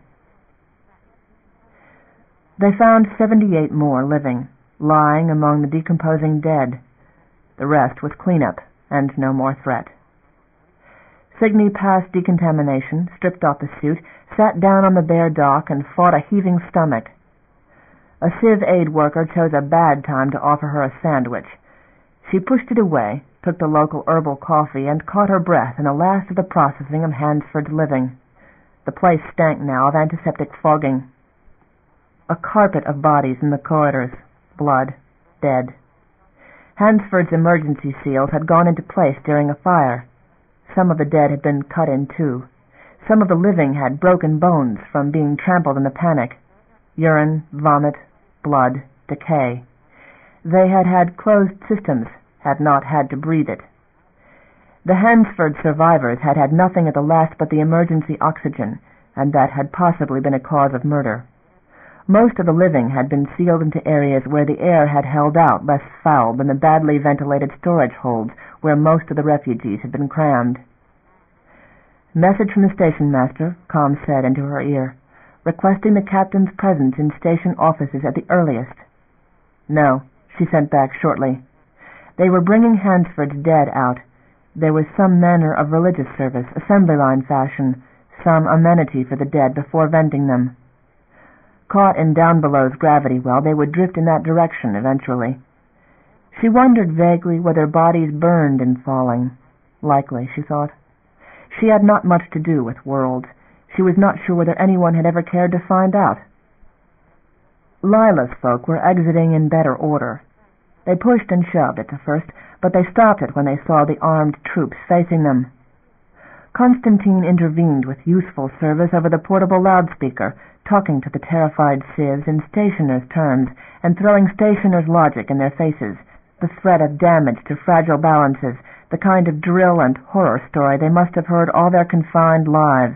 [SPEAKER 1] They found 78 more living, lying among the decomposing dead. The rest was cleanup, and no more threat. Signy passed decontamination, stripped off the suit, sat down on the bare dock, and fought a heaving stomach. A Civ aid worker chose a bad time to offer her a sandwich. She pushed it away, took the local herbal coffee, and caught her breath in the last of the processing of Hansford's living. The place stank now of antiseptic fogging. A carpet of bodies in the corridors. Blood. Dead. Hansford's emergency seals had gone into place during a fire. Some of the dead had been cut in two. Some of the living had broken bones from being trampled in the panic. Urine, vomit, blood, decay. They had had closed systems, had not had to breathe it. The Hansford survivors had had nothing at the last but the emergency oxygen, and that had possibly been a cause of murder. Most of the living had been sealed into areas where the air had held out less foul than the badly ventilated storage holds where most of the refugees had been crammed. "Message from the station master," Com said into her ear, "requesting the captain's presence in station offices at the earliest." "No," she sent back shortly. They were bringing Hansford's dead out. There was some manner of religious service, assembly line fashion, some amenity for the dead before venting them. Caught in Down Below's gravity well, they would drift in that direction eventually. She wondered vaguely whether bodies burned in falling. Likely, she thought. She had not much to do with worlds. She was not sure whether anyone had ever cared to find out. Lila's folk were exiting in better order. They pushed and shoved at the first, but they stopped it when they saw the armed troops facing them. Constantine intervened with useful service over the portable loudspeaker, talking to the terrified civs in stationers' terms and throwing stationers' logic in their faces, the threat of damage to fragile balances, the kind of drill and horror story they must have heard all their confined lives.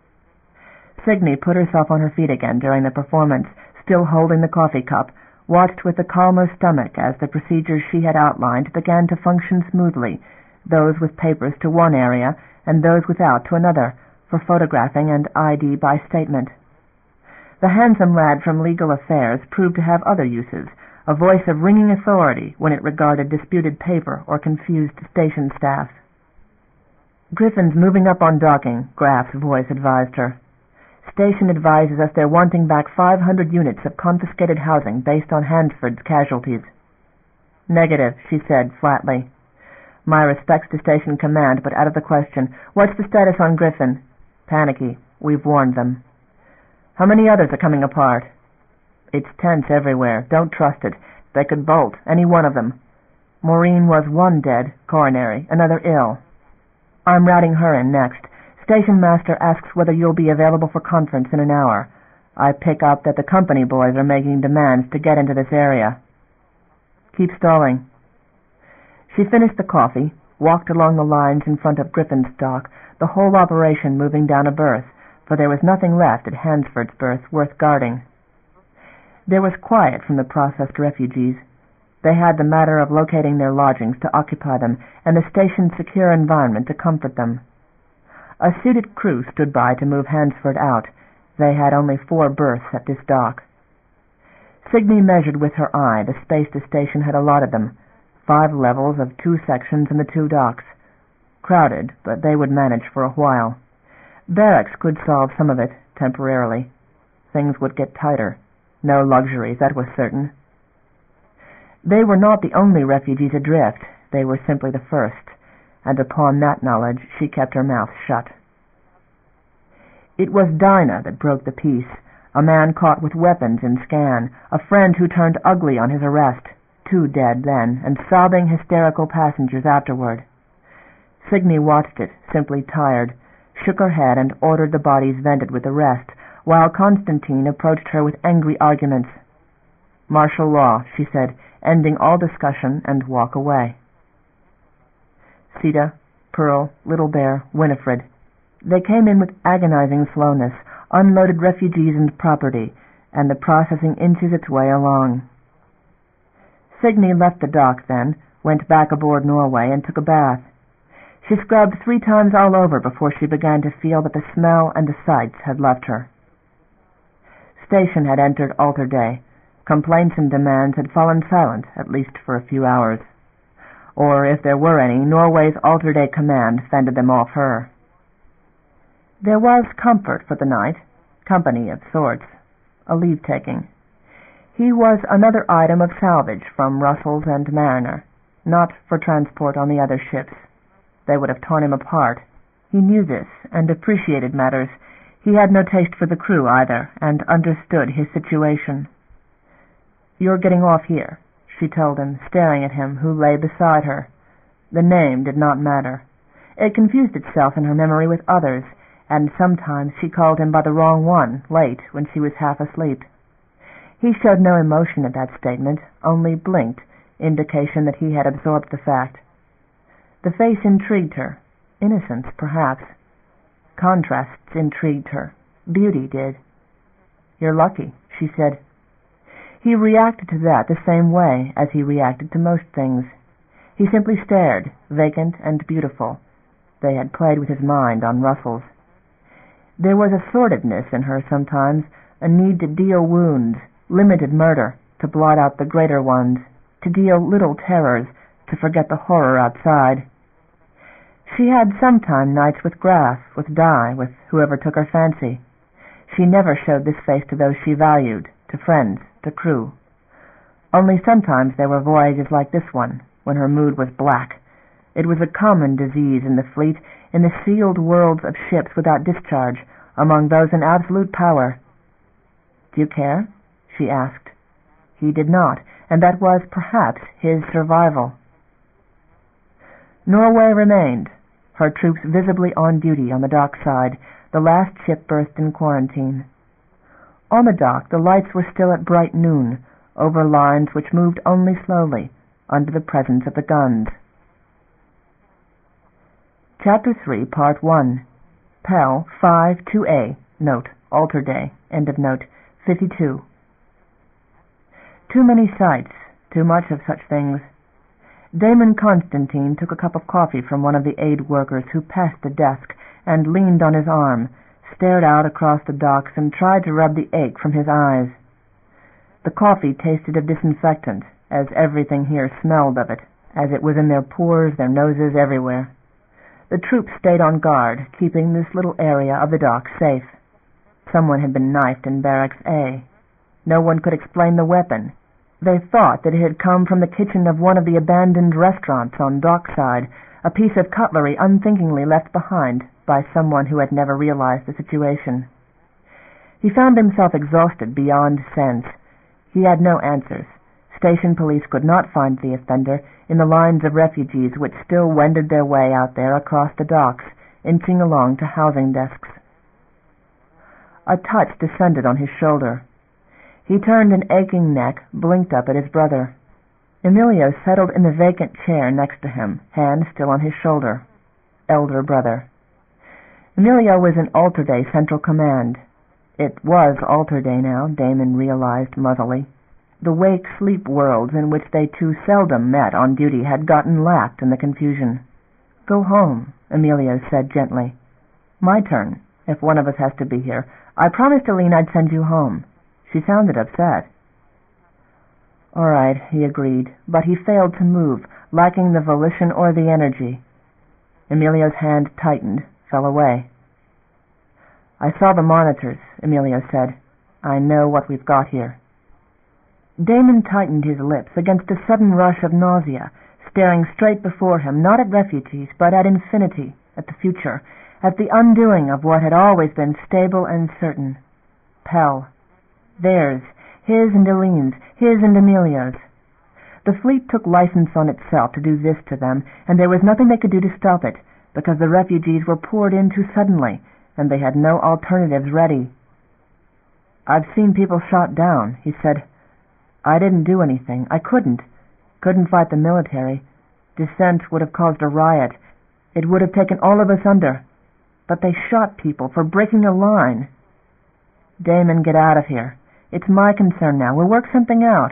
[SPEAKER 1] Signy put herself on her feet again during the performance, still holding the coffee cup, watched with a calmer stomach as the procedures she had outlined began to function smoothly, those with papers to one area and those without to another, for photographing and ID by statement. The handsome lad from Legal Affairs proved to have other uses, a voice of ringing authority when it regarded disputed paper or confused station staff. "Griffin's moving up on docking," Graff's voice advised her. "Station advises us they're wanting back 500 units of confiscated housing based on Hansford's casualties." "Negative," she said flatly. "My respects to station command, but out of the question. What's the status on Griffin?" "Panicky. We've warned them." "How many others are coming apart?" "It's tense everywhere. Don't trust it. They could bolt, any one of them. Maureen was one dead, coronary, another ill. I'm routing her in next. Station master asks whether you'll be available for conference in an hour. I pick up that the company boys are making demands to get into this area." "Keep stalling." She finished the coffee, walked along the lines in front of Griffin's dock, the whole operation moving down a berth, for there was nothing left at Hansford's berth worth guarding. There was quiet from the processed refugees. They had the matter of locating their lodgings to occupy them, and the station's secure environment to comfort them. A suited crew stood by to move Hansford out. They had only 4 berths at this dock. Signy measured with her eye the space the station had allotted them, 5 levels of 2 sections and the 2 docks. Crowded, but they would manage for a while. Barracks could solve some of it, temporarily. Things would get tighter. No luxuries, that was certain. They were not the only refugees adrift. They were simply the first, and upon that knowledge she kept her mouth shut. It was Dinah that broke the peace, a man caught with weapons in scan, a friend who turned ugly on his arrest, 2 dead then, and sobbing hysterical passengers afterward. Signy watched it, simply tired, shook her head and ordered the bodies vented with the rest, while Constantine approached her with angry arguments. "Martial law," she said, ending all discussion, and walk away. Sita, Pearl, Little Bear, Winifred. They came in with agonizing slowness, unloaded refugees and property, and the processing inches its way along. Signy left the dock then, went back aboard Norway, and took a bath. She scrubbed 3 times all over before she began to feel that the smell and the sights had left her. Station had entered altar day. Complaints and demands had fallen silent, at least for a few hours. Or, if there were any, Norway's altar day command fended them off her. There was comfort for the night, company of sorts, a leave-taking. He was another item of salvage from Russell's and Mariner, not for transport on the other ships. They would have torn him apart. He knew this, and appreciated matters. He had no taste for the crew either, and understood his situation. "You're getting off here," she told him, staring at him, who lay beside her. The name did not matter. It confused itself in her memory with others, and sometimes she called him by the wrong one, late, when she was half asleep. He showed no emotion at that statement, only blinked, indication that he had absorbed the fact. The face intrigued her. Innocence, perhaps. Contrasts intrigued her. Beauty did. "You're lucky," she said, He reacted to that the same way as he reacted to most things. He simply stared, vacant and beautiful. They had played with his mind on Russell's. There was a sordidness in her sometimes, a need to deal wounds, limited murder, to blot out the greater ones, to deal little terrors, to forget the horror outside. She had sometime nights with Graff, with Di, with whoever took her fancy. She never showed this face to those she valued, to friends, to crew. Only sometimes there were voyages like this one, when her mood was black. It was a common disease in the fleet, in the sealed worlds of ships without discharge, among those in absolute power. "Do you care?" she asked. He did not, and that was perhaps his survival. Norway remained, her troops visibly on duty on the dock side, the last ship berthed in quarantine. On the dock the lights were still at bright noon, over lines which moved only slowly, under the presence of the guns. Chapter 3, Part 1. Pell 5-2A, note, altar day, end of note, 52. Too many sights, too much of such things. Damon Constantine took a cup of coffee from one of the aid workers who passed the desk and leaned on his arm, stared out across the docks and tried to rub the ache from his eyes. The coffee tasted of disinfectant, as everything here smelled of it, as it was in their pores, their noses, everywhere. The troops stayed on guard, keeping this little area of the dock safe. Someone had been knifed in Barracks A. No one could explain the weapon. They thought that it had come from the kitchen of one of the abandoned restaurants on dockside, a piece of cutlery unthinkingly left behind by someone who had never realized the situation. He found himself exhausted beyond sense. He had no answers. Station police could not find the offender in the lines of refugees which still wended their way out there across the docks, inching along to housing desks. A touch descended on his shoulder. He turned an aching neck, blinked up at his brother. Emilio settled in the vacant chair next to him, hand still on his shoulder. Elder brother. Emilio was in Altar Day Central Command. It was Altar Day now, Damon realized muzzily. The wake-sleep worlds in which they too seldom met on duty had gotten lapped in the confusion. "Go home," Emilio said gently. "My turn, if one of us has to be here. I promised Aline I'd send you home." She sounded upset. "All right," he agreed, but he failed to move, lacking the volition or the energy. Emilio's hand tightened, fell away. "I saw the monitors," Emilio said. "I know what we've got here." Damon tightened his lips against a sudden rush of nausea, staring straight before him, not at refugees, but at infinity, at the future, at the undoing of what had always been stable and certain. Pell. Theirs, his and Aline's, his and Emilio's. The fleet took license on itself to do this to them, and there was nothing they could do to stop it, because the refugees were poured in too suddenly, and they had no alternatives ready. "I've seen people shot down," he said. "I didn't do anything. I couldn't fight the military. Dissent would have caused a riot. It would have taken all of us under. But they shot people for breaking a line." "Damon, get out of here. It's my concern now. We'll work something out."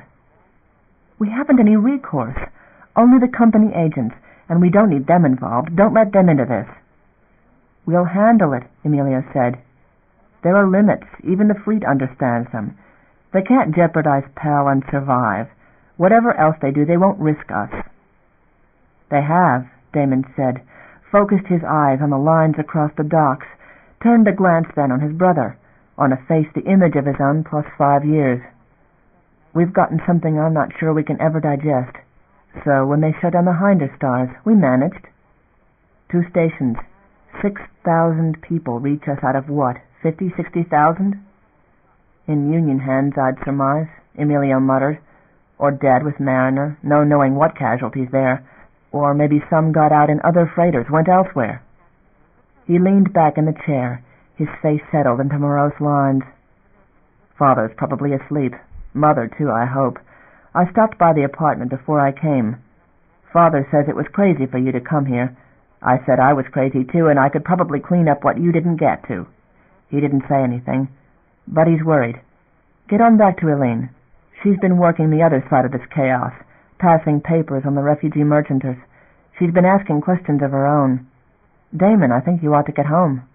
[SPEAKER 1] "We haven't any recourse. Only the company agents, and we don't need them involved. Don't let them into this." "We'll handle it," Emilio said. "There are limits. Even the fleet understands them. They can't jeopardize Pell and survive. Whatever else they do, they won't risk us." "They have," Damon said, focused his eyes on the lines across the docks, turned a glance then on his brother, on a face the image of his own plus 5 years. "We've gotten something I'm not sure we can ever digest. So when they shut down the Hinder Stars, we managed. 2 stations, 6,000 people reach us out of what, 50,000-60,000? In Union hands, I'd surmise," Emilio muttered. "Or dead with Mariner, no knowing what casualties there. Or maybe some got out in other freighters, went elsewhere." He leaned back in the chair, his face settled into morose lines. "Father's probably asleep. Mother, too, I hope. I stopped by the apartment before I came. Father says it was crazy for you to come here. I said I was crazy, too, and I could probably clean up what you didn't get to. He didn't say anything, but he's worried. Get on back to Aline. She's been working the other side of this chaos, passing papers on the refugee merchanters. She's been asking questions of her own. Damon, I think you ought to get home.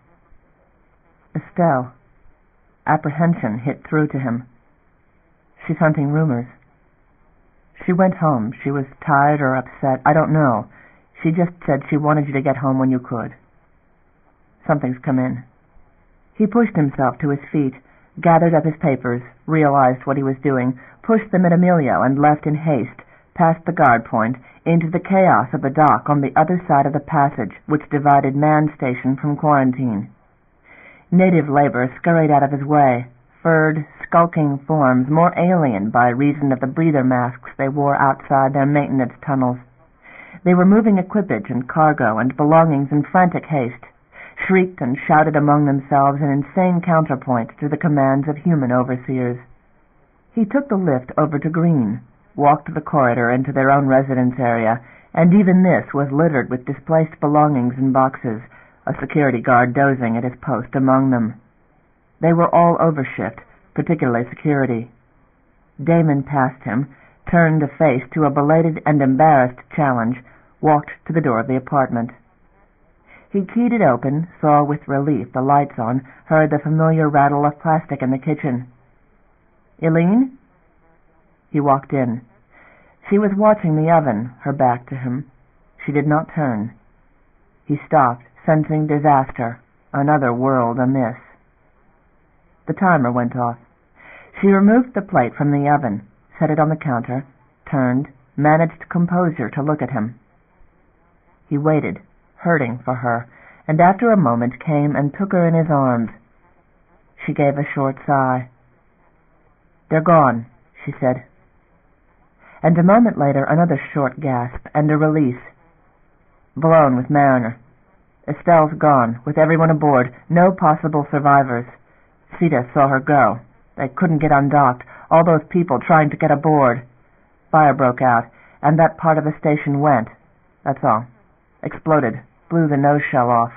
[SPEAKER 1] Estelle. Apprehension hit through to him. She's hunting rumors. She went home. She was tired or upset. I don't know. She just said she wanted you to get home when you could. Something's come in. He pushed himself to his feet, gathered up his papers, realized what he was doing, pushed them at Emilio, and left in haste, past the guard point, into the chaos of the dock on the other side of the passage which divided Man Station from quarantine. Native labor scurried out of his way, furred, skulking forms more alien by reason of the breather masks they wore outside their maintenance tunnels. They were moving equipage and cargo and belongings in frantic haste, shrieked and shouted among themselves in insane counterpoint to the commands of human overseers. He took the lift over to Green, walked the corridor into their own residence area, and even this was littered with displaced belongings in boxes, a security guard dozing at his post among them. They were all overshift, particularly security. Damon passed him, turned a face to a belated and embarrassed challenge, walked to the door of the apartment. He keyed it open, saw with relief the lights on, heard the familiar rattle of plastic in the kitchen. "Eileen?" He walked in. She was watching the oven, her back to him. She did not turn. He stopped, sensing disaster, another world amiss. The timer went off. She removed the plate from the oven, set it on the counter, turned, managed composure to look at him. He waited, hurting for her, and after a moment came and took her in his arms. She gave a short sigh. "They're gone," she said. And a moment later another short gasp and a release. "Blown with Mariner. Estelle's gone, with everyone aboard, no possible survivors. Sita saw her go. They couldn't get undocked, all those people trying to get aboard. Fire broke out, and that part of the station went. That's all. Exploded, blew the nose shell off.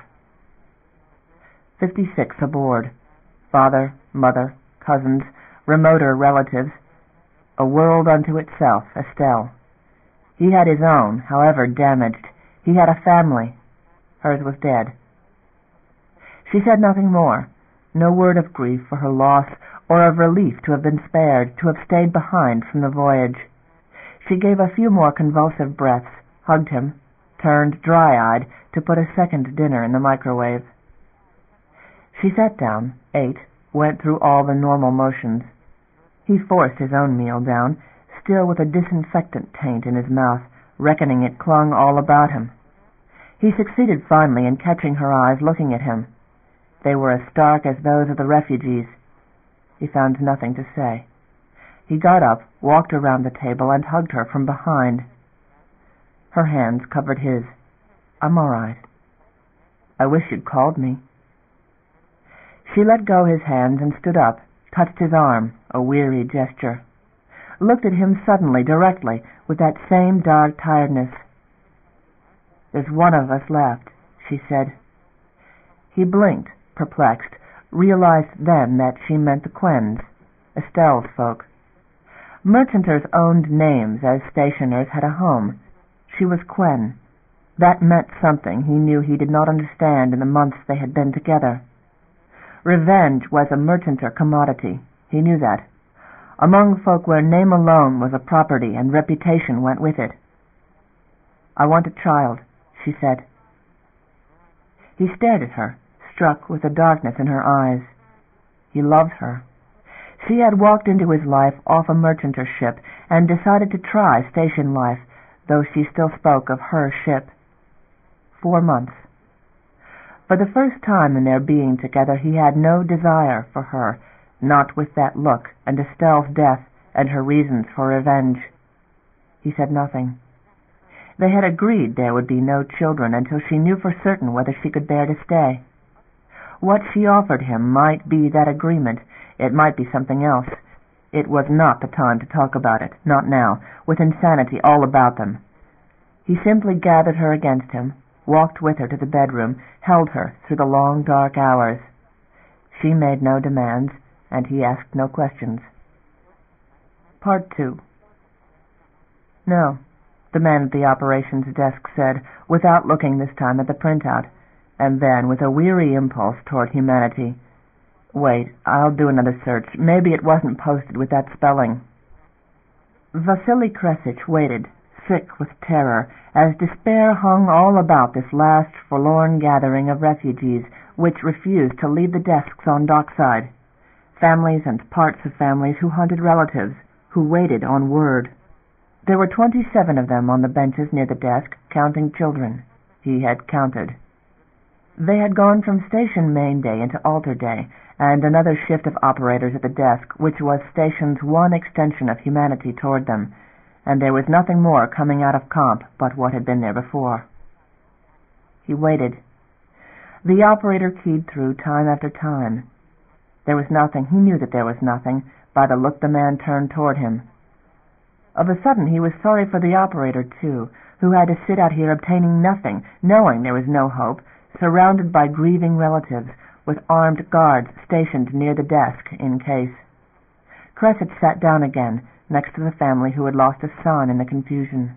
[SPEAKER 1] 56 aboard. Father, mother, cousins, remoter relatives. A world unto itself, Estelle. He had his own, however damaged. He had a family. Hers was dead." She said nothing more, no word of grief for her loss or of relief to have been spared, to have stayed behind from the voyage. She gave a few more convulsive breaths, hugged him, turned dry-eyed to put a second dinner in the microwave. She sat down, ate, went through all the normal motions. He forced his own meal down, still with a disinfectant taint in his mouth, reckoning it clung all about him. He succeeded finally in catching her eyes looking at him. They were as stark as those of the refugees. He found nothing to say. He got up, walked around the table, and hugged her from behind. Her hands covered his. "I'm all right. I wish you'd called me." She let go his hands and stood up, touched his arm, a weary gesture. Looked at him suddenly, directly, with that same dark tiredness. "There's one of us left," she said. He blinked, perplexed, realized then that she meant the Quens, Estelle's folk. Merchanters owned names as stationers had a home. She was Quen. That meant something he knew he did not understand in the months they had been together. Revenge was a merchanter commodity. He knew that. Among folk where name alone was a property and reputation went with it. "I want a child," she said. He stared at her, struck with the darkness in her eyes. He loved her. She had walked into his life off a merchanter ship and decided to try station life, though she still spoke of her ship. 4 months. For the first time in their being together he had no desire for her, not with that look and Estelle's death and her reasons for revenge. He said nothing. They had agreed there would be no children until she knew for certain whether she could bear to stay. What she offered him might be that agreement, it might be something else. It was not the time to talk about it, not now, with insanity all about them. He simply gathered her against him, walked with her to the bedroom, held her through the long dark hours. She made no demands, and he asked no questions. Part 2. No, the man at the operations desk said, without looking this time at the printout, and then with a weary impulse toward humanity. Wait, I'll do another search. Maybe it wasn't posted with that spelling. Vasily Kresich waited, sick with terror, as despair hung all about this last forlorn gathering of refugees which refused to leave the desks on dockside. Families and parts of families who hunted relatives, who waited on word. There were 27 of them on the benches near the desk, counting children. He had counted. They had gone from station main day into altar day, and another shift of operators at the desk, which was station's one extension of humanity toward them, and there was nothing more coming out of comp but what had been there before. He waited. The operator keyed through time after time. There was nothing. He knew that there was nothing by the look the man turned toward him. Of a sudden he was sorry for the operator, too, who had to sit out here obtaining nothing, knowing there was no hope, surrounded by grieving relatives, with armed guards stationed near the desk in case. Kresich sat down again, next to the family who had lost a son in the confusion.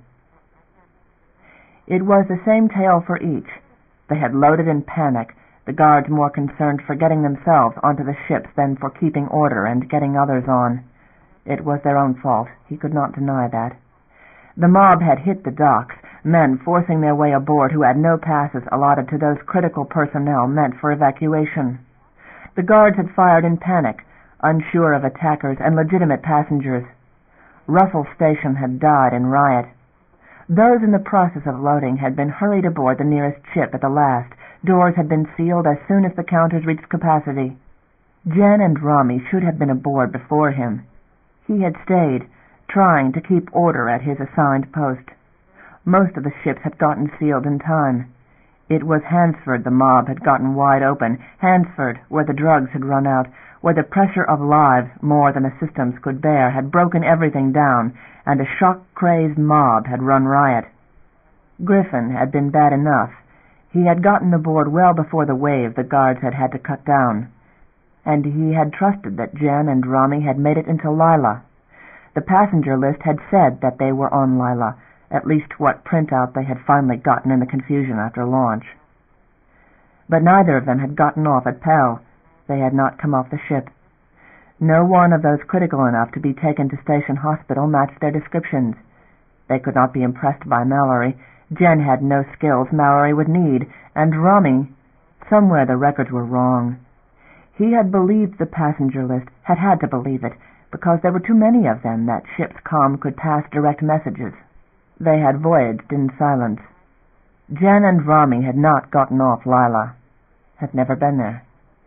[SPEAKER 1] It was the same tale for each. They had loaded in panic, the guards more concerned for getting themselves onto the ships than for keeping order and getting others on. It was their own fault. He could not deny that. The mob had hit the docks, men forcing their way aboard who had no passes allotted to those critical personnel meant for evacuation. The guards had fired in panic, unsure of attackers and legitimate passengers. Russell Station had died in riot. Those in the process of loading had been hurried aboard the nearest ship at the last. Doors had been sealed as soon as the counters reached capacity. Jen and Rami should have been aboard before him. He had stayed, trying to keep order at his assigned post. Most of the ships had gotten sealed in time. It was Hansford the mob had gotten wide open, Hansford, where the drugs had run out, where the pressure of lives, more than the systems could bear, had broken everything down, and a shock-crazed mob had run riot. Griffin had been bad enough. He had gotten aboard well before the wave the guards had had to cut down, and he had trusted that Jen and Rami had made it into Lila. The passenger list had said that they were on Lila, at least what printout they had finally gotten in the confusion after launch. But neither of them had gotten off at Pell. They had not come off the ship. No one of those critical enough to be taken to station hospital matched their descriptions. They could not be impressed by Mallory. Jen had no skills Mallory would need, and Rami, somewhere the records were wrong. He had believed the passenger list, had had to believe it, because there were too many of them that ship's comm could pass direct messages. They had voyaged in silence. Jen and Rami had not gotten off Lila, had never been there.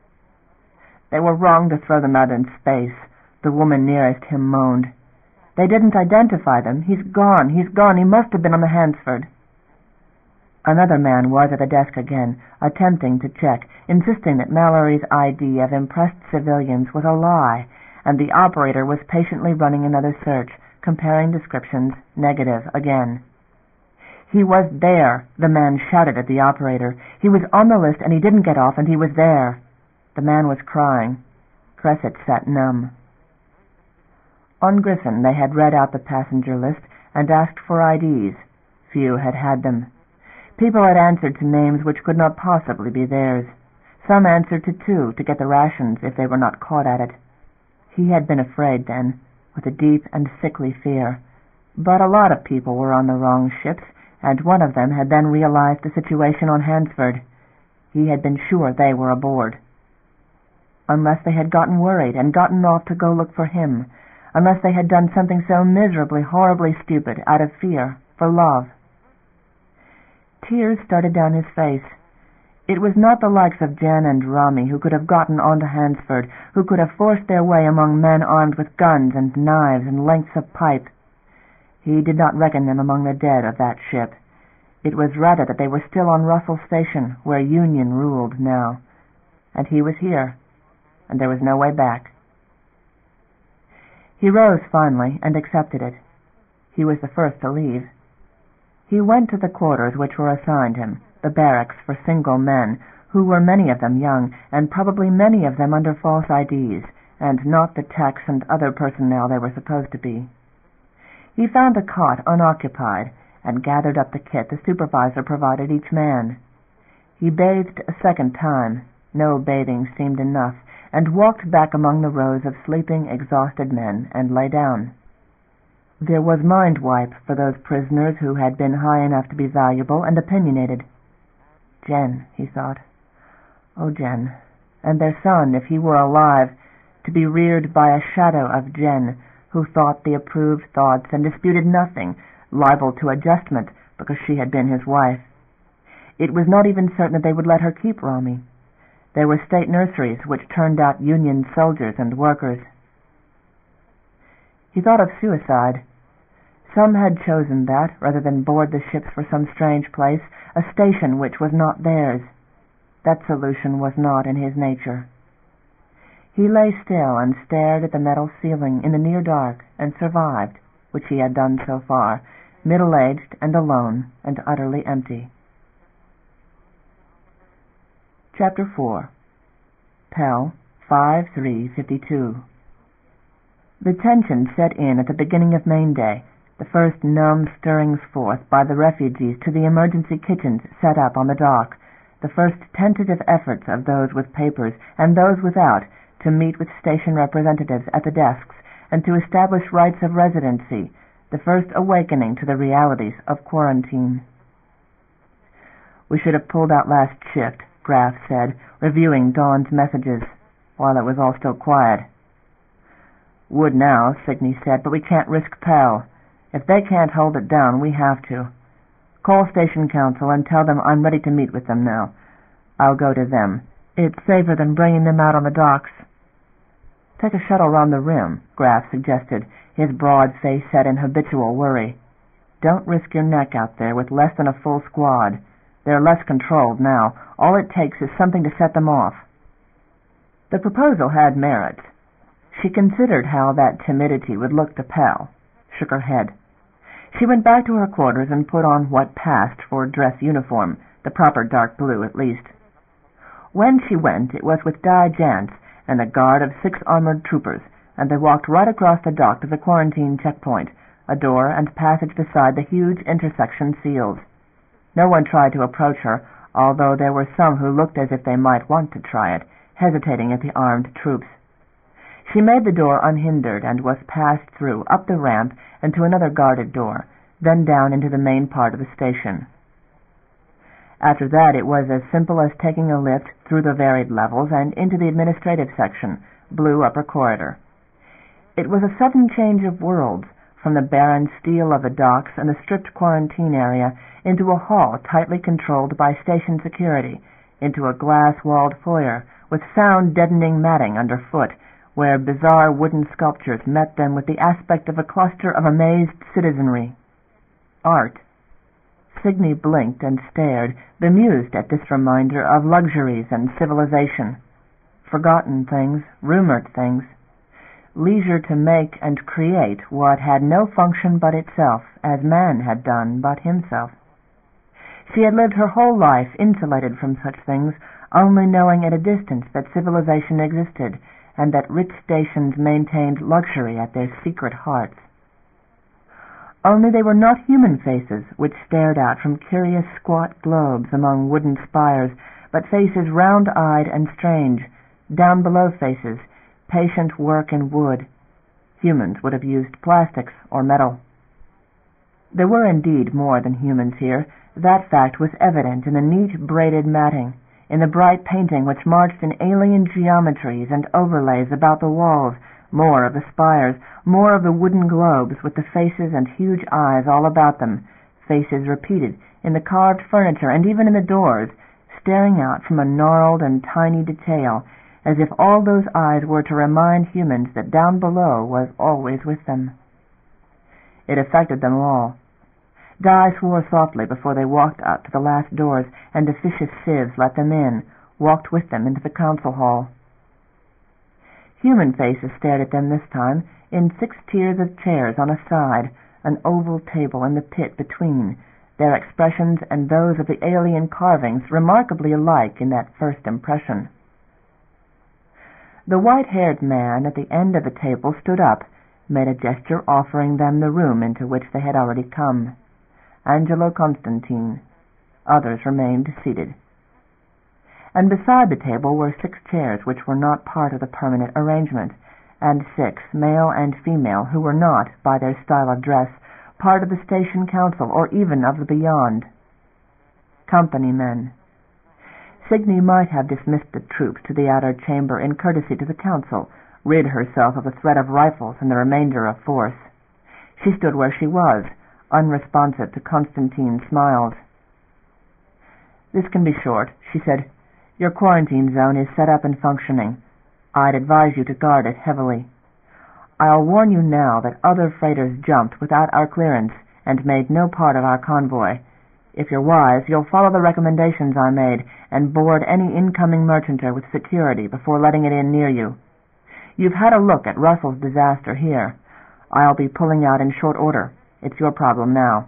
[SPEAKER 1] They were wrong to throw them out in space, the woman nearest him moaned. They didn't identify them. He's gone. He must have been on the Hansford. Another man was at the desk again, attempting to check, insisting that Mallory's ID of impressed civilians was a lie, and the operator was patiently running another search, comparing descriptions, negative again. He was there, the man shouted at the operator. He was on the list and he didn't get off, and he was there. The man was crying. Kresich sat numb. On Griffin they had read out the passenger list and asked for IDs. Few had had them. People had answered to names which could not possibly be theirs. Some answered to 2 to get the rations if they were not caught at it. He had been afraid then, with a deep and sickly fear. But a lot of people were on the wrong ships, and one of them had then realized the situation on Hansford. He had been sure they were aboard. Unless they had gotten worried and gotten off to go look for him, unless they had done something so miserably, horribly stupid out of fear, for love. Tears started down his face. It was not the likes of Jen and Rami who could have gotten onto Hansford, who could have forced their way among men armed with guns and knives and lengths of pipe. He did not reckon them among the dead of that ship. It was rather that they were still on Russell Station, where Union ruled now. And he was here, and there was no way back. He rose finally and accepted it. He was the first to leave. He went to the quarters which were assigned him, the barracks for single men, who were many of them young, and probably many of them under false IDs, and not the techs and other personnel they were supposed to be. He found the cot unoccupied and gathered up the kit the supervisor provided each man. He bathed a second time. No bathing seemed enough, and walked back among the rows of sleeping, exhausted men and lay down. There was mind wipe for those prisoners who had been high enough to be valuable and opinionated. Jen, he thought. Oh, Jen. And their son, if he were alive, to be reared by a shadow of Jen, who thought the approved thoughts and disputed nothing, liable to adjustment because she had been his wife. It was not even certain that they would let her keep Rami. There were state nurseries which turned out Union soldiers and workers. He thought of suicide. Some had chosen that rather than board the ships for some strange place, a station which was not theirs. That solution was not in his nature. He lay still and stared at the metal ceiling in the near dark and survived, which he had done so far, middle-aged and alone and utterly empty. Chapter 4. Pell, 5/3/52. The tension set in at the beginning of main day, the first numb stirrings forth by the refugees to the emergency kitchens set up on the dock, the first tentative efforts of those with papers and those without to meet with station representatives at the desks and to establish rights of residency, the first awakening to the realities of quarantine. "We should have pulled out last shift," Graff said, reviewing Dawn's messages, while it was all still quiet. "Would now," Signey said, "but we can't risk Pell. If they can't hold it down, we have to. Call Station Council and tell them I'm ready to meet with them now. I'll go to them. It's safer than bringing them out on the docks." "Take a shuttle round the rim," Graff suggested, his broad face set in habitual worry. "Don't risk your neck out there with less than a full squad. They're less controlled now. All it takes is something to set them off." The proposal had merit. She considered how that timidity would look to Pell, shook her head. She went back to her quarters and put on what passed for dress uniform, the proper dark blue at least. When she went, it was with Di Jantz and a guard of 6 armored troopers, and they walked right across the dock to the quarantine checkpoint, a door and passage beside the huge intersection seals. No one tried to approach her, although there were some who looked as if they might want to try it, hesitating at the armed troops. She made the door unhindered and was passed through, up the ramp and to another guarded door, then down into the main part of the station. After that it was as simple as taking a lift through the varied levels and into the administrative section, blue upper corridor. It was a sudden change of worlds, from the barren steel of the docks and the stripped quarantine area into a hall tightly controlled by station security, into a glass-walled foyer with sound-deadening matting underfoot, where bizarre wooden sculptures met them with the aspect of a cluster of amazed citizenry. Art. Signey blinked and stared, bemused at this reminder of luxuries and civilization. Forgotten things, rumored things. Leisure to make and create what had no function but itself, as man had done but himself. She had lived her whole life insulated from such things, only knowing at a distance that civilization existed, and that rich stations maintained luxury at their secret hearts. Only they were not human faces which stared out from curious squat globes among wooden spires, but faces round-eyed and strange, down-below faces, patient work in wood. Humans would have used plastics or metal. There were indeed more than humans here. That fact was evident in the neat braided matting, in the bright painting which marched in alien geometries and overlays about the walls, more of the spires, more of the wooden globes with the faces and huge eyes all about them, faces repeated in the carved furniture and even in the doors, staring out from a gnarled and tiny detail, as if all those eyes were to remind humans that down below was always with them. It affected them all. Di swore softly before they walked up to the last doors, and officious sieves let them in, walked with them into the council hall. Human faces stared at them this time, in 6 tiers of chairs on a side, an oval table in the pit between, their expressions and those of the alien carvings remarkably alike in that first impression. The white-haired man at the end of the table stood up, made a gesture offering them the room into which they had already come. Angelo Constantine. Others remained seated. And beside the table were 6 chairs which were not part of the permanent arrangement, and 6, male and female, who were not, by their style of dress, part of the station council or even of the beyond. Company men. Signy might have dismissed the troops to the outer chamber in courtesy to the council, rid herself of the threat of rifles and the remainder of force. She stood where she was, unresponsive to Constantine's smiles. "This can be short," she said. "Your quarantine zone is set up and functioning. I'd advise you to guard it heavily. I'll warn you now that other freighters jumped without our clearance and made no part of our convoy. If you're wise, you'll follow the recommendations I made and board any incoming merchanter with security before letting it in near you. You've had a look at Russell's disaster here. I'll be pulling out in short order. It's your problem now."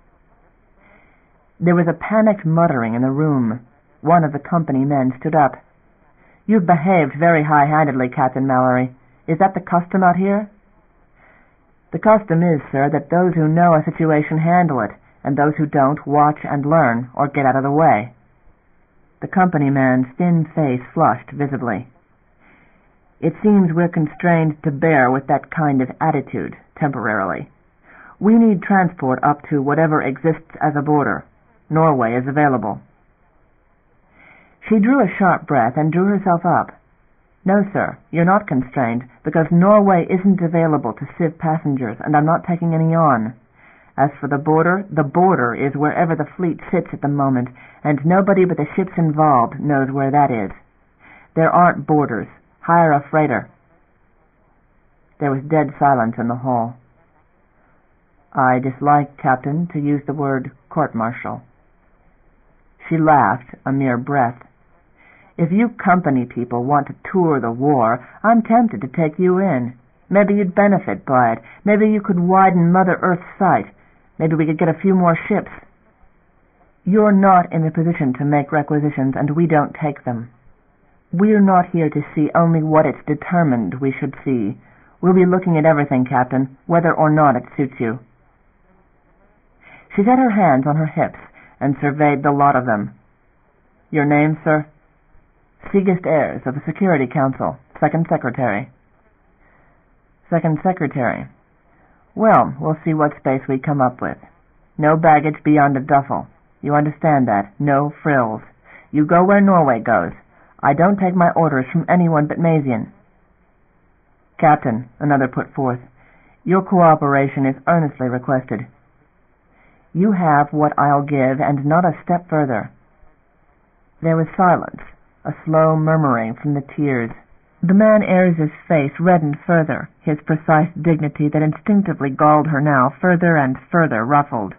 [SPEAKER 1] There was a panicked muttering in the room. One of the company men stood up. "You've behaved very high-handedly, Captain Mallory. Is that the custom out here?" "The custom is, sir, that those who know a situation handle it, and those who don't watch and learn, or get out of the way." The company man's thin face flushed visibly. "It seems we're constrained to bear with that kind of attitude, temporarily. We need transport up to whatever exists as a border. Norway is available." She drew a sharp breath and drew herself up. "No, sir, you're not constrained, because Norway isn't available to sieve passengers, and I'm not taking any on. As for the border is wherever the fleet sits at the moment, and nobody but the ships involved knows where that is. There aren't borders. Hire a freighter." There was dead silence in the hall. "I dislike, Captain, to use the word court-martial." She laughed, a mere breath. "If you company people want to tour the war, I'm tempted to take you in. Maybe you'd benefit by it. Maybe you could widen Mother Earth's sight. Maybe we could get a few more ships." "You're not in a position to make requisitions, and we don't take them. We're not here to see only what it's determined we should see. We'll be looking at everything, Captain, whether or not it suits you." She set her hands on her hips and surveyed the lot of them. "Your name, sir?" "Sigist Ayres, of the Security Council, Second Secretary." "Second Secretary. Well, we'll see what space we come up with. No baggage beyond a duffel. You understand that? No frills. You go where Norway goes. I don't take my orders from anyone but Mazian." "Captain," another put forth, "your cooperation is earnestly requested." "You have what I'll give, and not a step further." There was silence, a slow murmuring from the tears. The man Ayres's face reddened further, his precise dignity that instinctively galled her now further and further ruffled.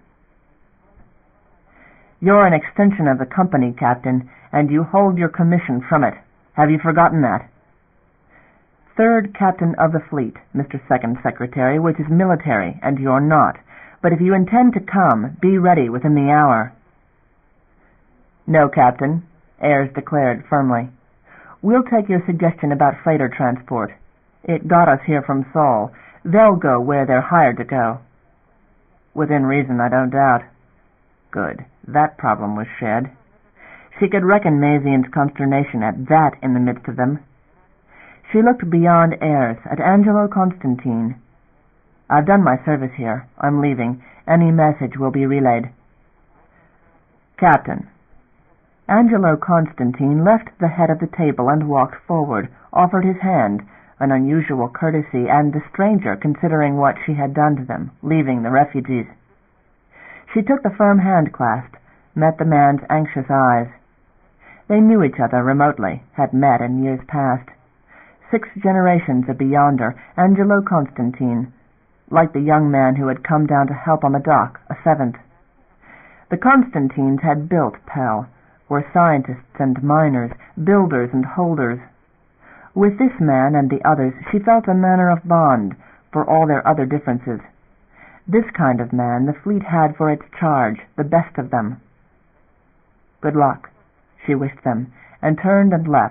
[SPEAKER 1] "You're an extension of the company, Captain, and you hold your commission from it. Have you forgotten that?" "Third Captain of the Fleet, Mr. Second Secretary, which is military, and you're not. But if you intend to come, be ready within the hour." "No, Captain," Ayres declared firmly. "We'll take your suggestion about freighter transport. It got us here from Saul. They'll go where they're hired to go." "Within reason, I don't doubt." Good. That problem was shed. She could reckon Mazian's consternation at that in the midst of them. She looked beyond Ayres at Angelo Constantine. "I've done my service here. I'm leaving. Any message will be relayed." "Captain." Angelo Constantine left the head of the table and walked forward, offered his hand, an unusual courtesy, and the stranger considering what she had done to them, leaving the refugees. She took the firm hand clasp, met the man's anxious eyes. They knew each other remotely, had met in years past. 6 generations of beyonder, Angelo Constantine, like the young man who had come down to help on the dock, a 7th. The Constantines had built Pell, were scientists and miners, builders and holders. With this man and the others she felt a manner of bond, for all their other differences. This kind of man the fleet had for its charge, the best of them. "Good luck," she wished them, and turned and left,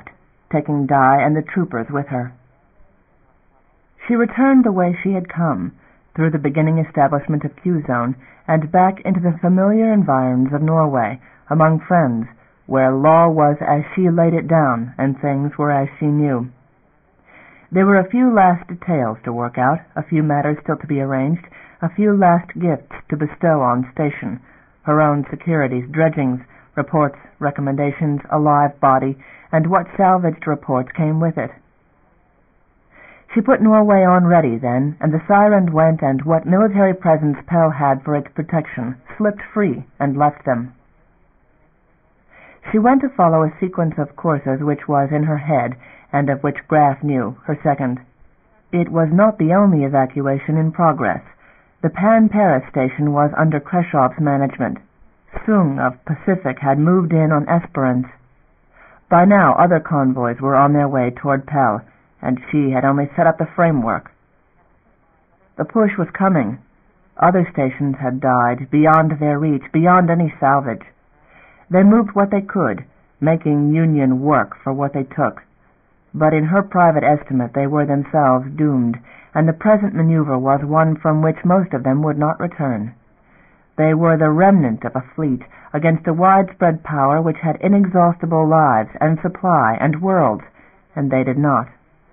[SPEAKER 1] taking Di and the troopers with her. She returned the way she had come, through the beginning establishment of Q-Zone, and back into the familiar environs of Norway, among friends, where law was as she laid it down and things were as she knew. There were a few last details to work out, a few matters still to be arranged, a few last gifts to bestow on station, her own securities, dredgings, reports, recommendations, a live body, and what salvaged reports came with it. She put Norway on ready then, and the siren went, and what military presence Pell had for its protection slipped free and left them. She went to follow a sequence of courses which was in her head, and of which Graf knew, her second. It was not the only evacuation in progress. The Pan-Paris station was under Kreshov's management. Sung of Pacific had moved in on Esperance. By now other convoys were on their way toward Pell, and she had only set up the framework. The push was coming. Other stations had died, beyond their reach, beyond any salvage. They moved what they could, making Union work for what they took. But in her private estimate they were themselves doomed, and the present maneuver was one from which most of them would not return. They were the remnant of a fleet against a widespread power which had inexhaustible lives and supply and worlds, and they did not.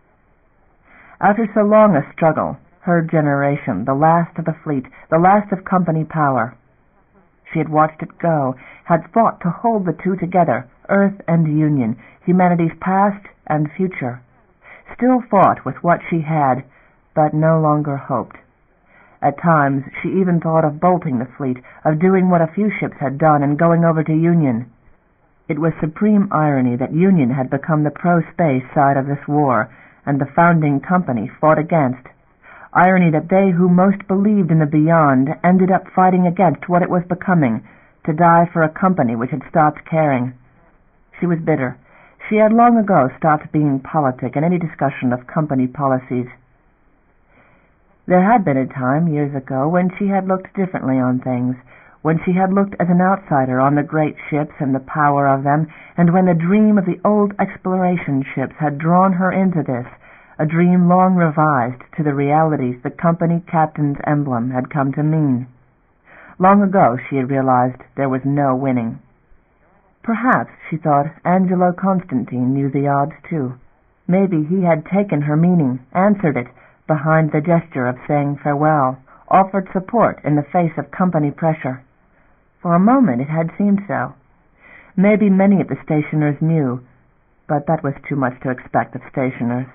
[SPEAKER 1] After so long a struggle, her generation, the last of the fleet, the last of company power, she had watched it go, had fought to hold the two together, Earth and Union, humanity's past and future, still fought with what she had, but no longer hoped. At times she even thought of bolting the fleet, of doing what a few ships had done and going over to Union. It was supreme irony that Union had become the pro-space side of this war, and the founding company fought against. Irony that they who most believed in the beyond ended up fighting against what it was becoming, to die for a company which had stopped caring. She was bitter. She had long ago stopped being politic in any discussion of company policies. There had been a time, years ago, when she had looked differently on things, when she had looked as an outsider on the great ships and the power of them, and when the dream of the old exploration ships had drawn her into this, a dream long revised to the realities the company captain's emblem had come to mean. Long ago she had realized there was no winning. Perhaps, she thought, Angelo Constantine knew the odds too. Maybe he had taken her meaning, answered it, behind the gesture of saying farewell, offered support in the face of company pressure. For a moment it had seemed so. Maybe many of the stationers knew, but that was too much to expect of stationers.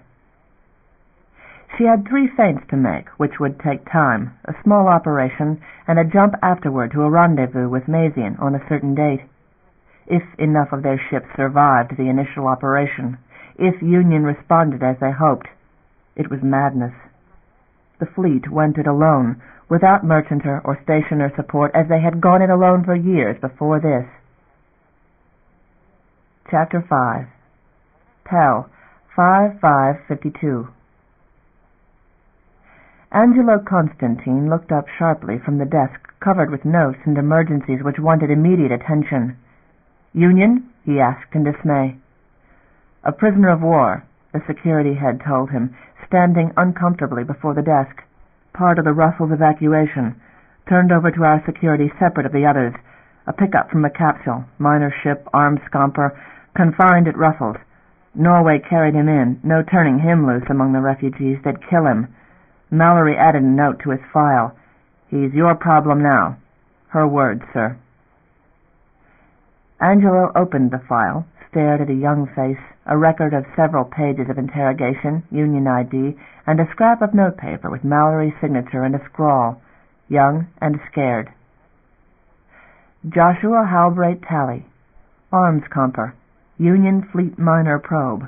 [SPEAKER 1] She had 3 feints to make, which would take time, a small operation, and a jump afterward to a rendezvous with Mazian on a certain date. If enough of their ships survived the initial operation, if Union responded as they hoped, it was madness. The fleet went it alone, without merchanter or stationer support, as they had gone it alone for years before this. Chapter 5. Pell, 5/5/52. Angelo Constantine looked up sharply from the desk covered with notes and emergencies which wanted immediate attention. "Union?" he asked in dismay. "A prisoner of war," the security head told him, standing uncomfortably before the desk. "Part of the Russell's evacuation. Turned over to our security separate of the others. A pickup from a capsule, minor ship, armed scomper, confined at Russell's. Norway carried him in, no turning him loose among the refugees, they'd kill him. Mallory added a note to his file. He's your problem now. Her words, sir." Angelo opened the file, stared at a young face, a record of several pages of interrogation, Union ID, and a scrap of notepaper with Mallory's signature and a scrawl, "Young and scared." Joshua Halbrate Talley, arms comper, Union Fleet Minor Probe.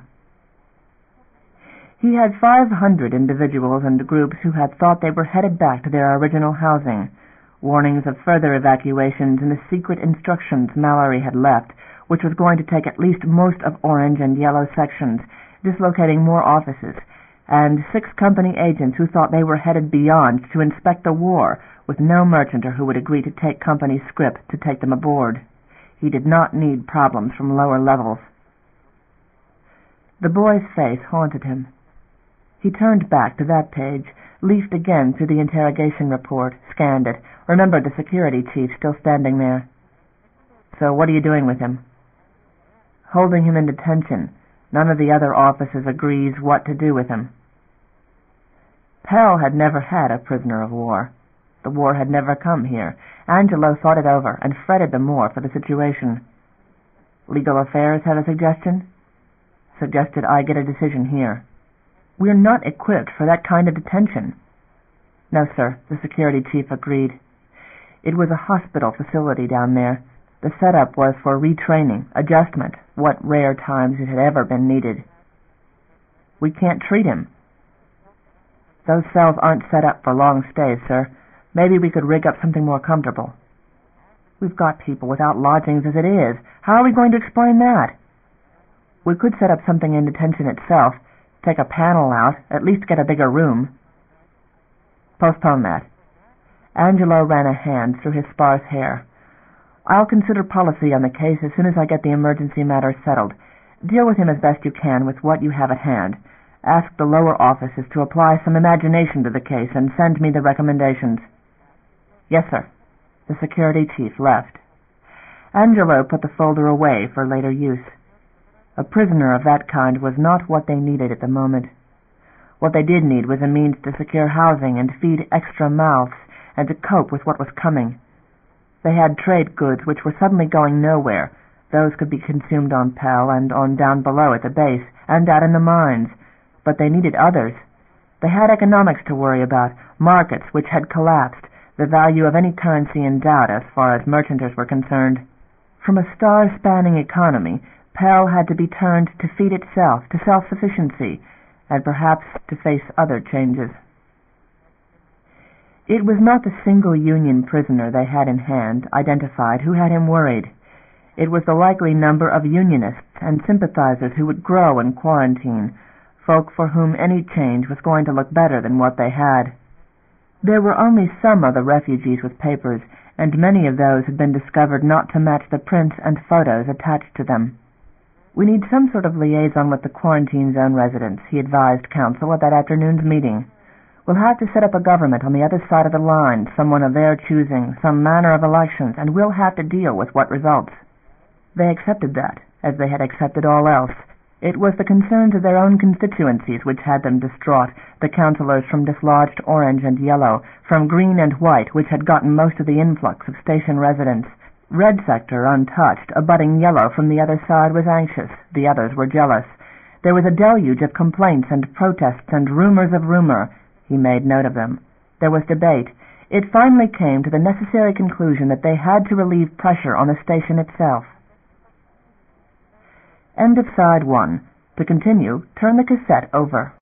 [SPEAKER 1] He had 500 individuals and groups who had thought they were headed back to their original housing. Warnings of further evacuations and the secret instructions Mallory had left, which was going to take at least most of Orange and Yellow sections, dislocating more offices, and 6 company agents who thought they were headed beyond to inspect the war, with no merchanter who would agree to take company scrip to take them aboard. He did not need problems from lower levels. The boy's face haunted him. He turned back to that page, leafed again through the interrogation report, scanned it, remembered the security chief still standing there. "So what are you doing with him?" "Holding him in detention. None of the other officers agrees what to do with him." Pell had never had a prisoner of war. The war had never come here. Angelo thought it over and fretted the more for the situation. "Legal affairs have a suggestion?" "Suggested I get a decision here." "We're not equipped for that kind of detention." "No, sir," the security chief agreed. It was a hospital facility down there. The setup was for retraining, adjustment, what rare times it had ever been needed. "We can't treat him." "Those cells aren't set up for long stays, sir. Maybe we could rig up something more comfortable." "We've got people without lodgings as it is. How are we going to explain that?" "We could set up something in detention itself, take a panel out, at least get a bigger room." "Postpone that." Angelo ran a hand through his sparse hair. "I'll consider policy on the case as soon as I get the emergency matter settled. Deal with him as best you can with what you have at hand. Ask the lower offices to apply some imagination to the case and send me the recommendations." "Yes, sir." The security chief left. Angelo put the folder away for later use. A prisoner of that kind was not what they needed at the moment. What they did need was a means to secure housing and feed extra mouths, and to cope with what was coming. They had trade goods which were suddenly going nowhere. Those could be consumed on Pell and on down below at the base, and out in the mines. But they needed others. They had economics to worry about, markets which had collapsed, the value of any currency in doubt as far as merchanters were concerned. From a star-spanning economy, Pell had to be turned to feed itself, to self-sufficiency, and perhaps to face other changes. It was not the single Union prisoner they had in hand, identified, who had him worried. It was the likely number of Unionists and sympathizers who would grow in quarantine, folk for whom any change was going to look better than what they had. There were only some of the refugees with papers, and many of those had been discovered not to match the prints and photos attached to them. "We need some sort of liaison with the quarantine zone residents," he advised council at that afternoon's meeting. "We'll have to set up a government on the other side of the line, someone of their choosing, some manner of elections, and we'll have to deal with what results." They accepted that, as they had accepted all else. It was the concerns of their own constituencies which had them distraught, the councillors from dislodged Orange and Yellow, from Green and White, which had gotten most of the influx of station residents. Red sector untouched, abutting Yellow from the other side was anxious, the others were jealous. There was a deluge of complaints and protests and rumors of rumor. He made note of them. There was debate. It finally came to the necessary conclusion that they had to relieve pressure on the station itself. End of side 1. To continue, turn the cassette over.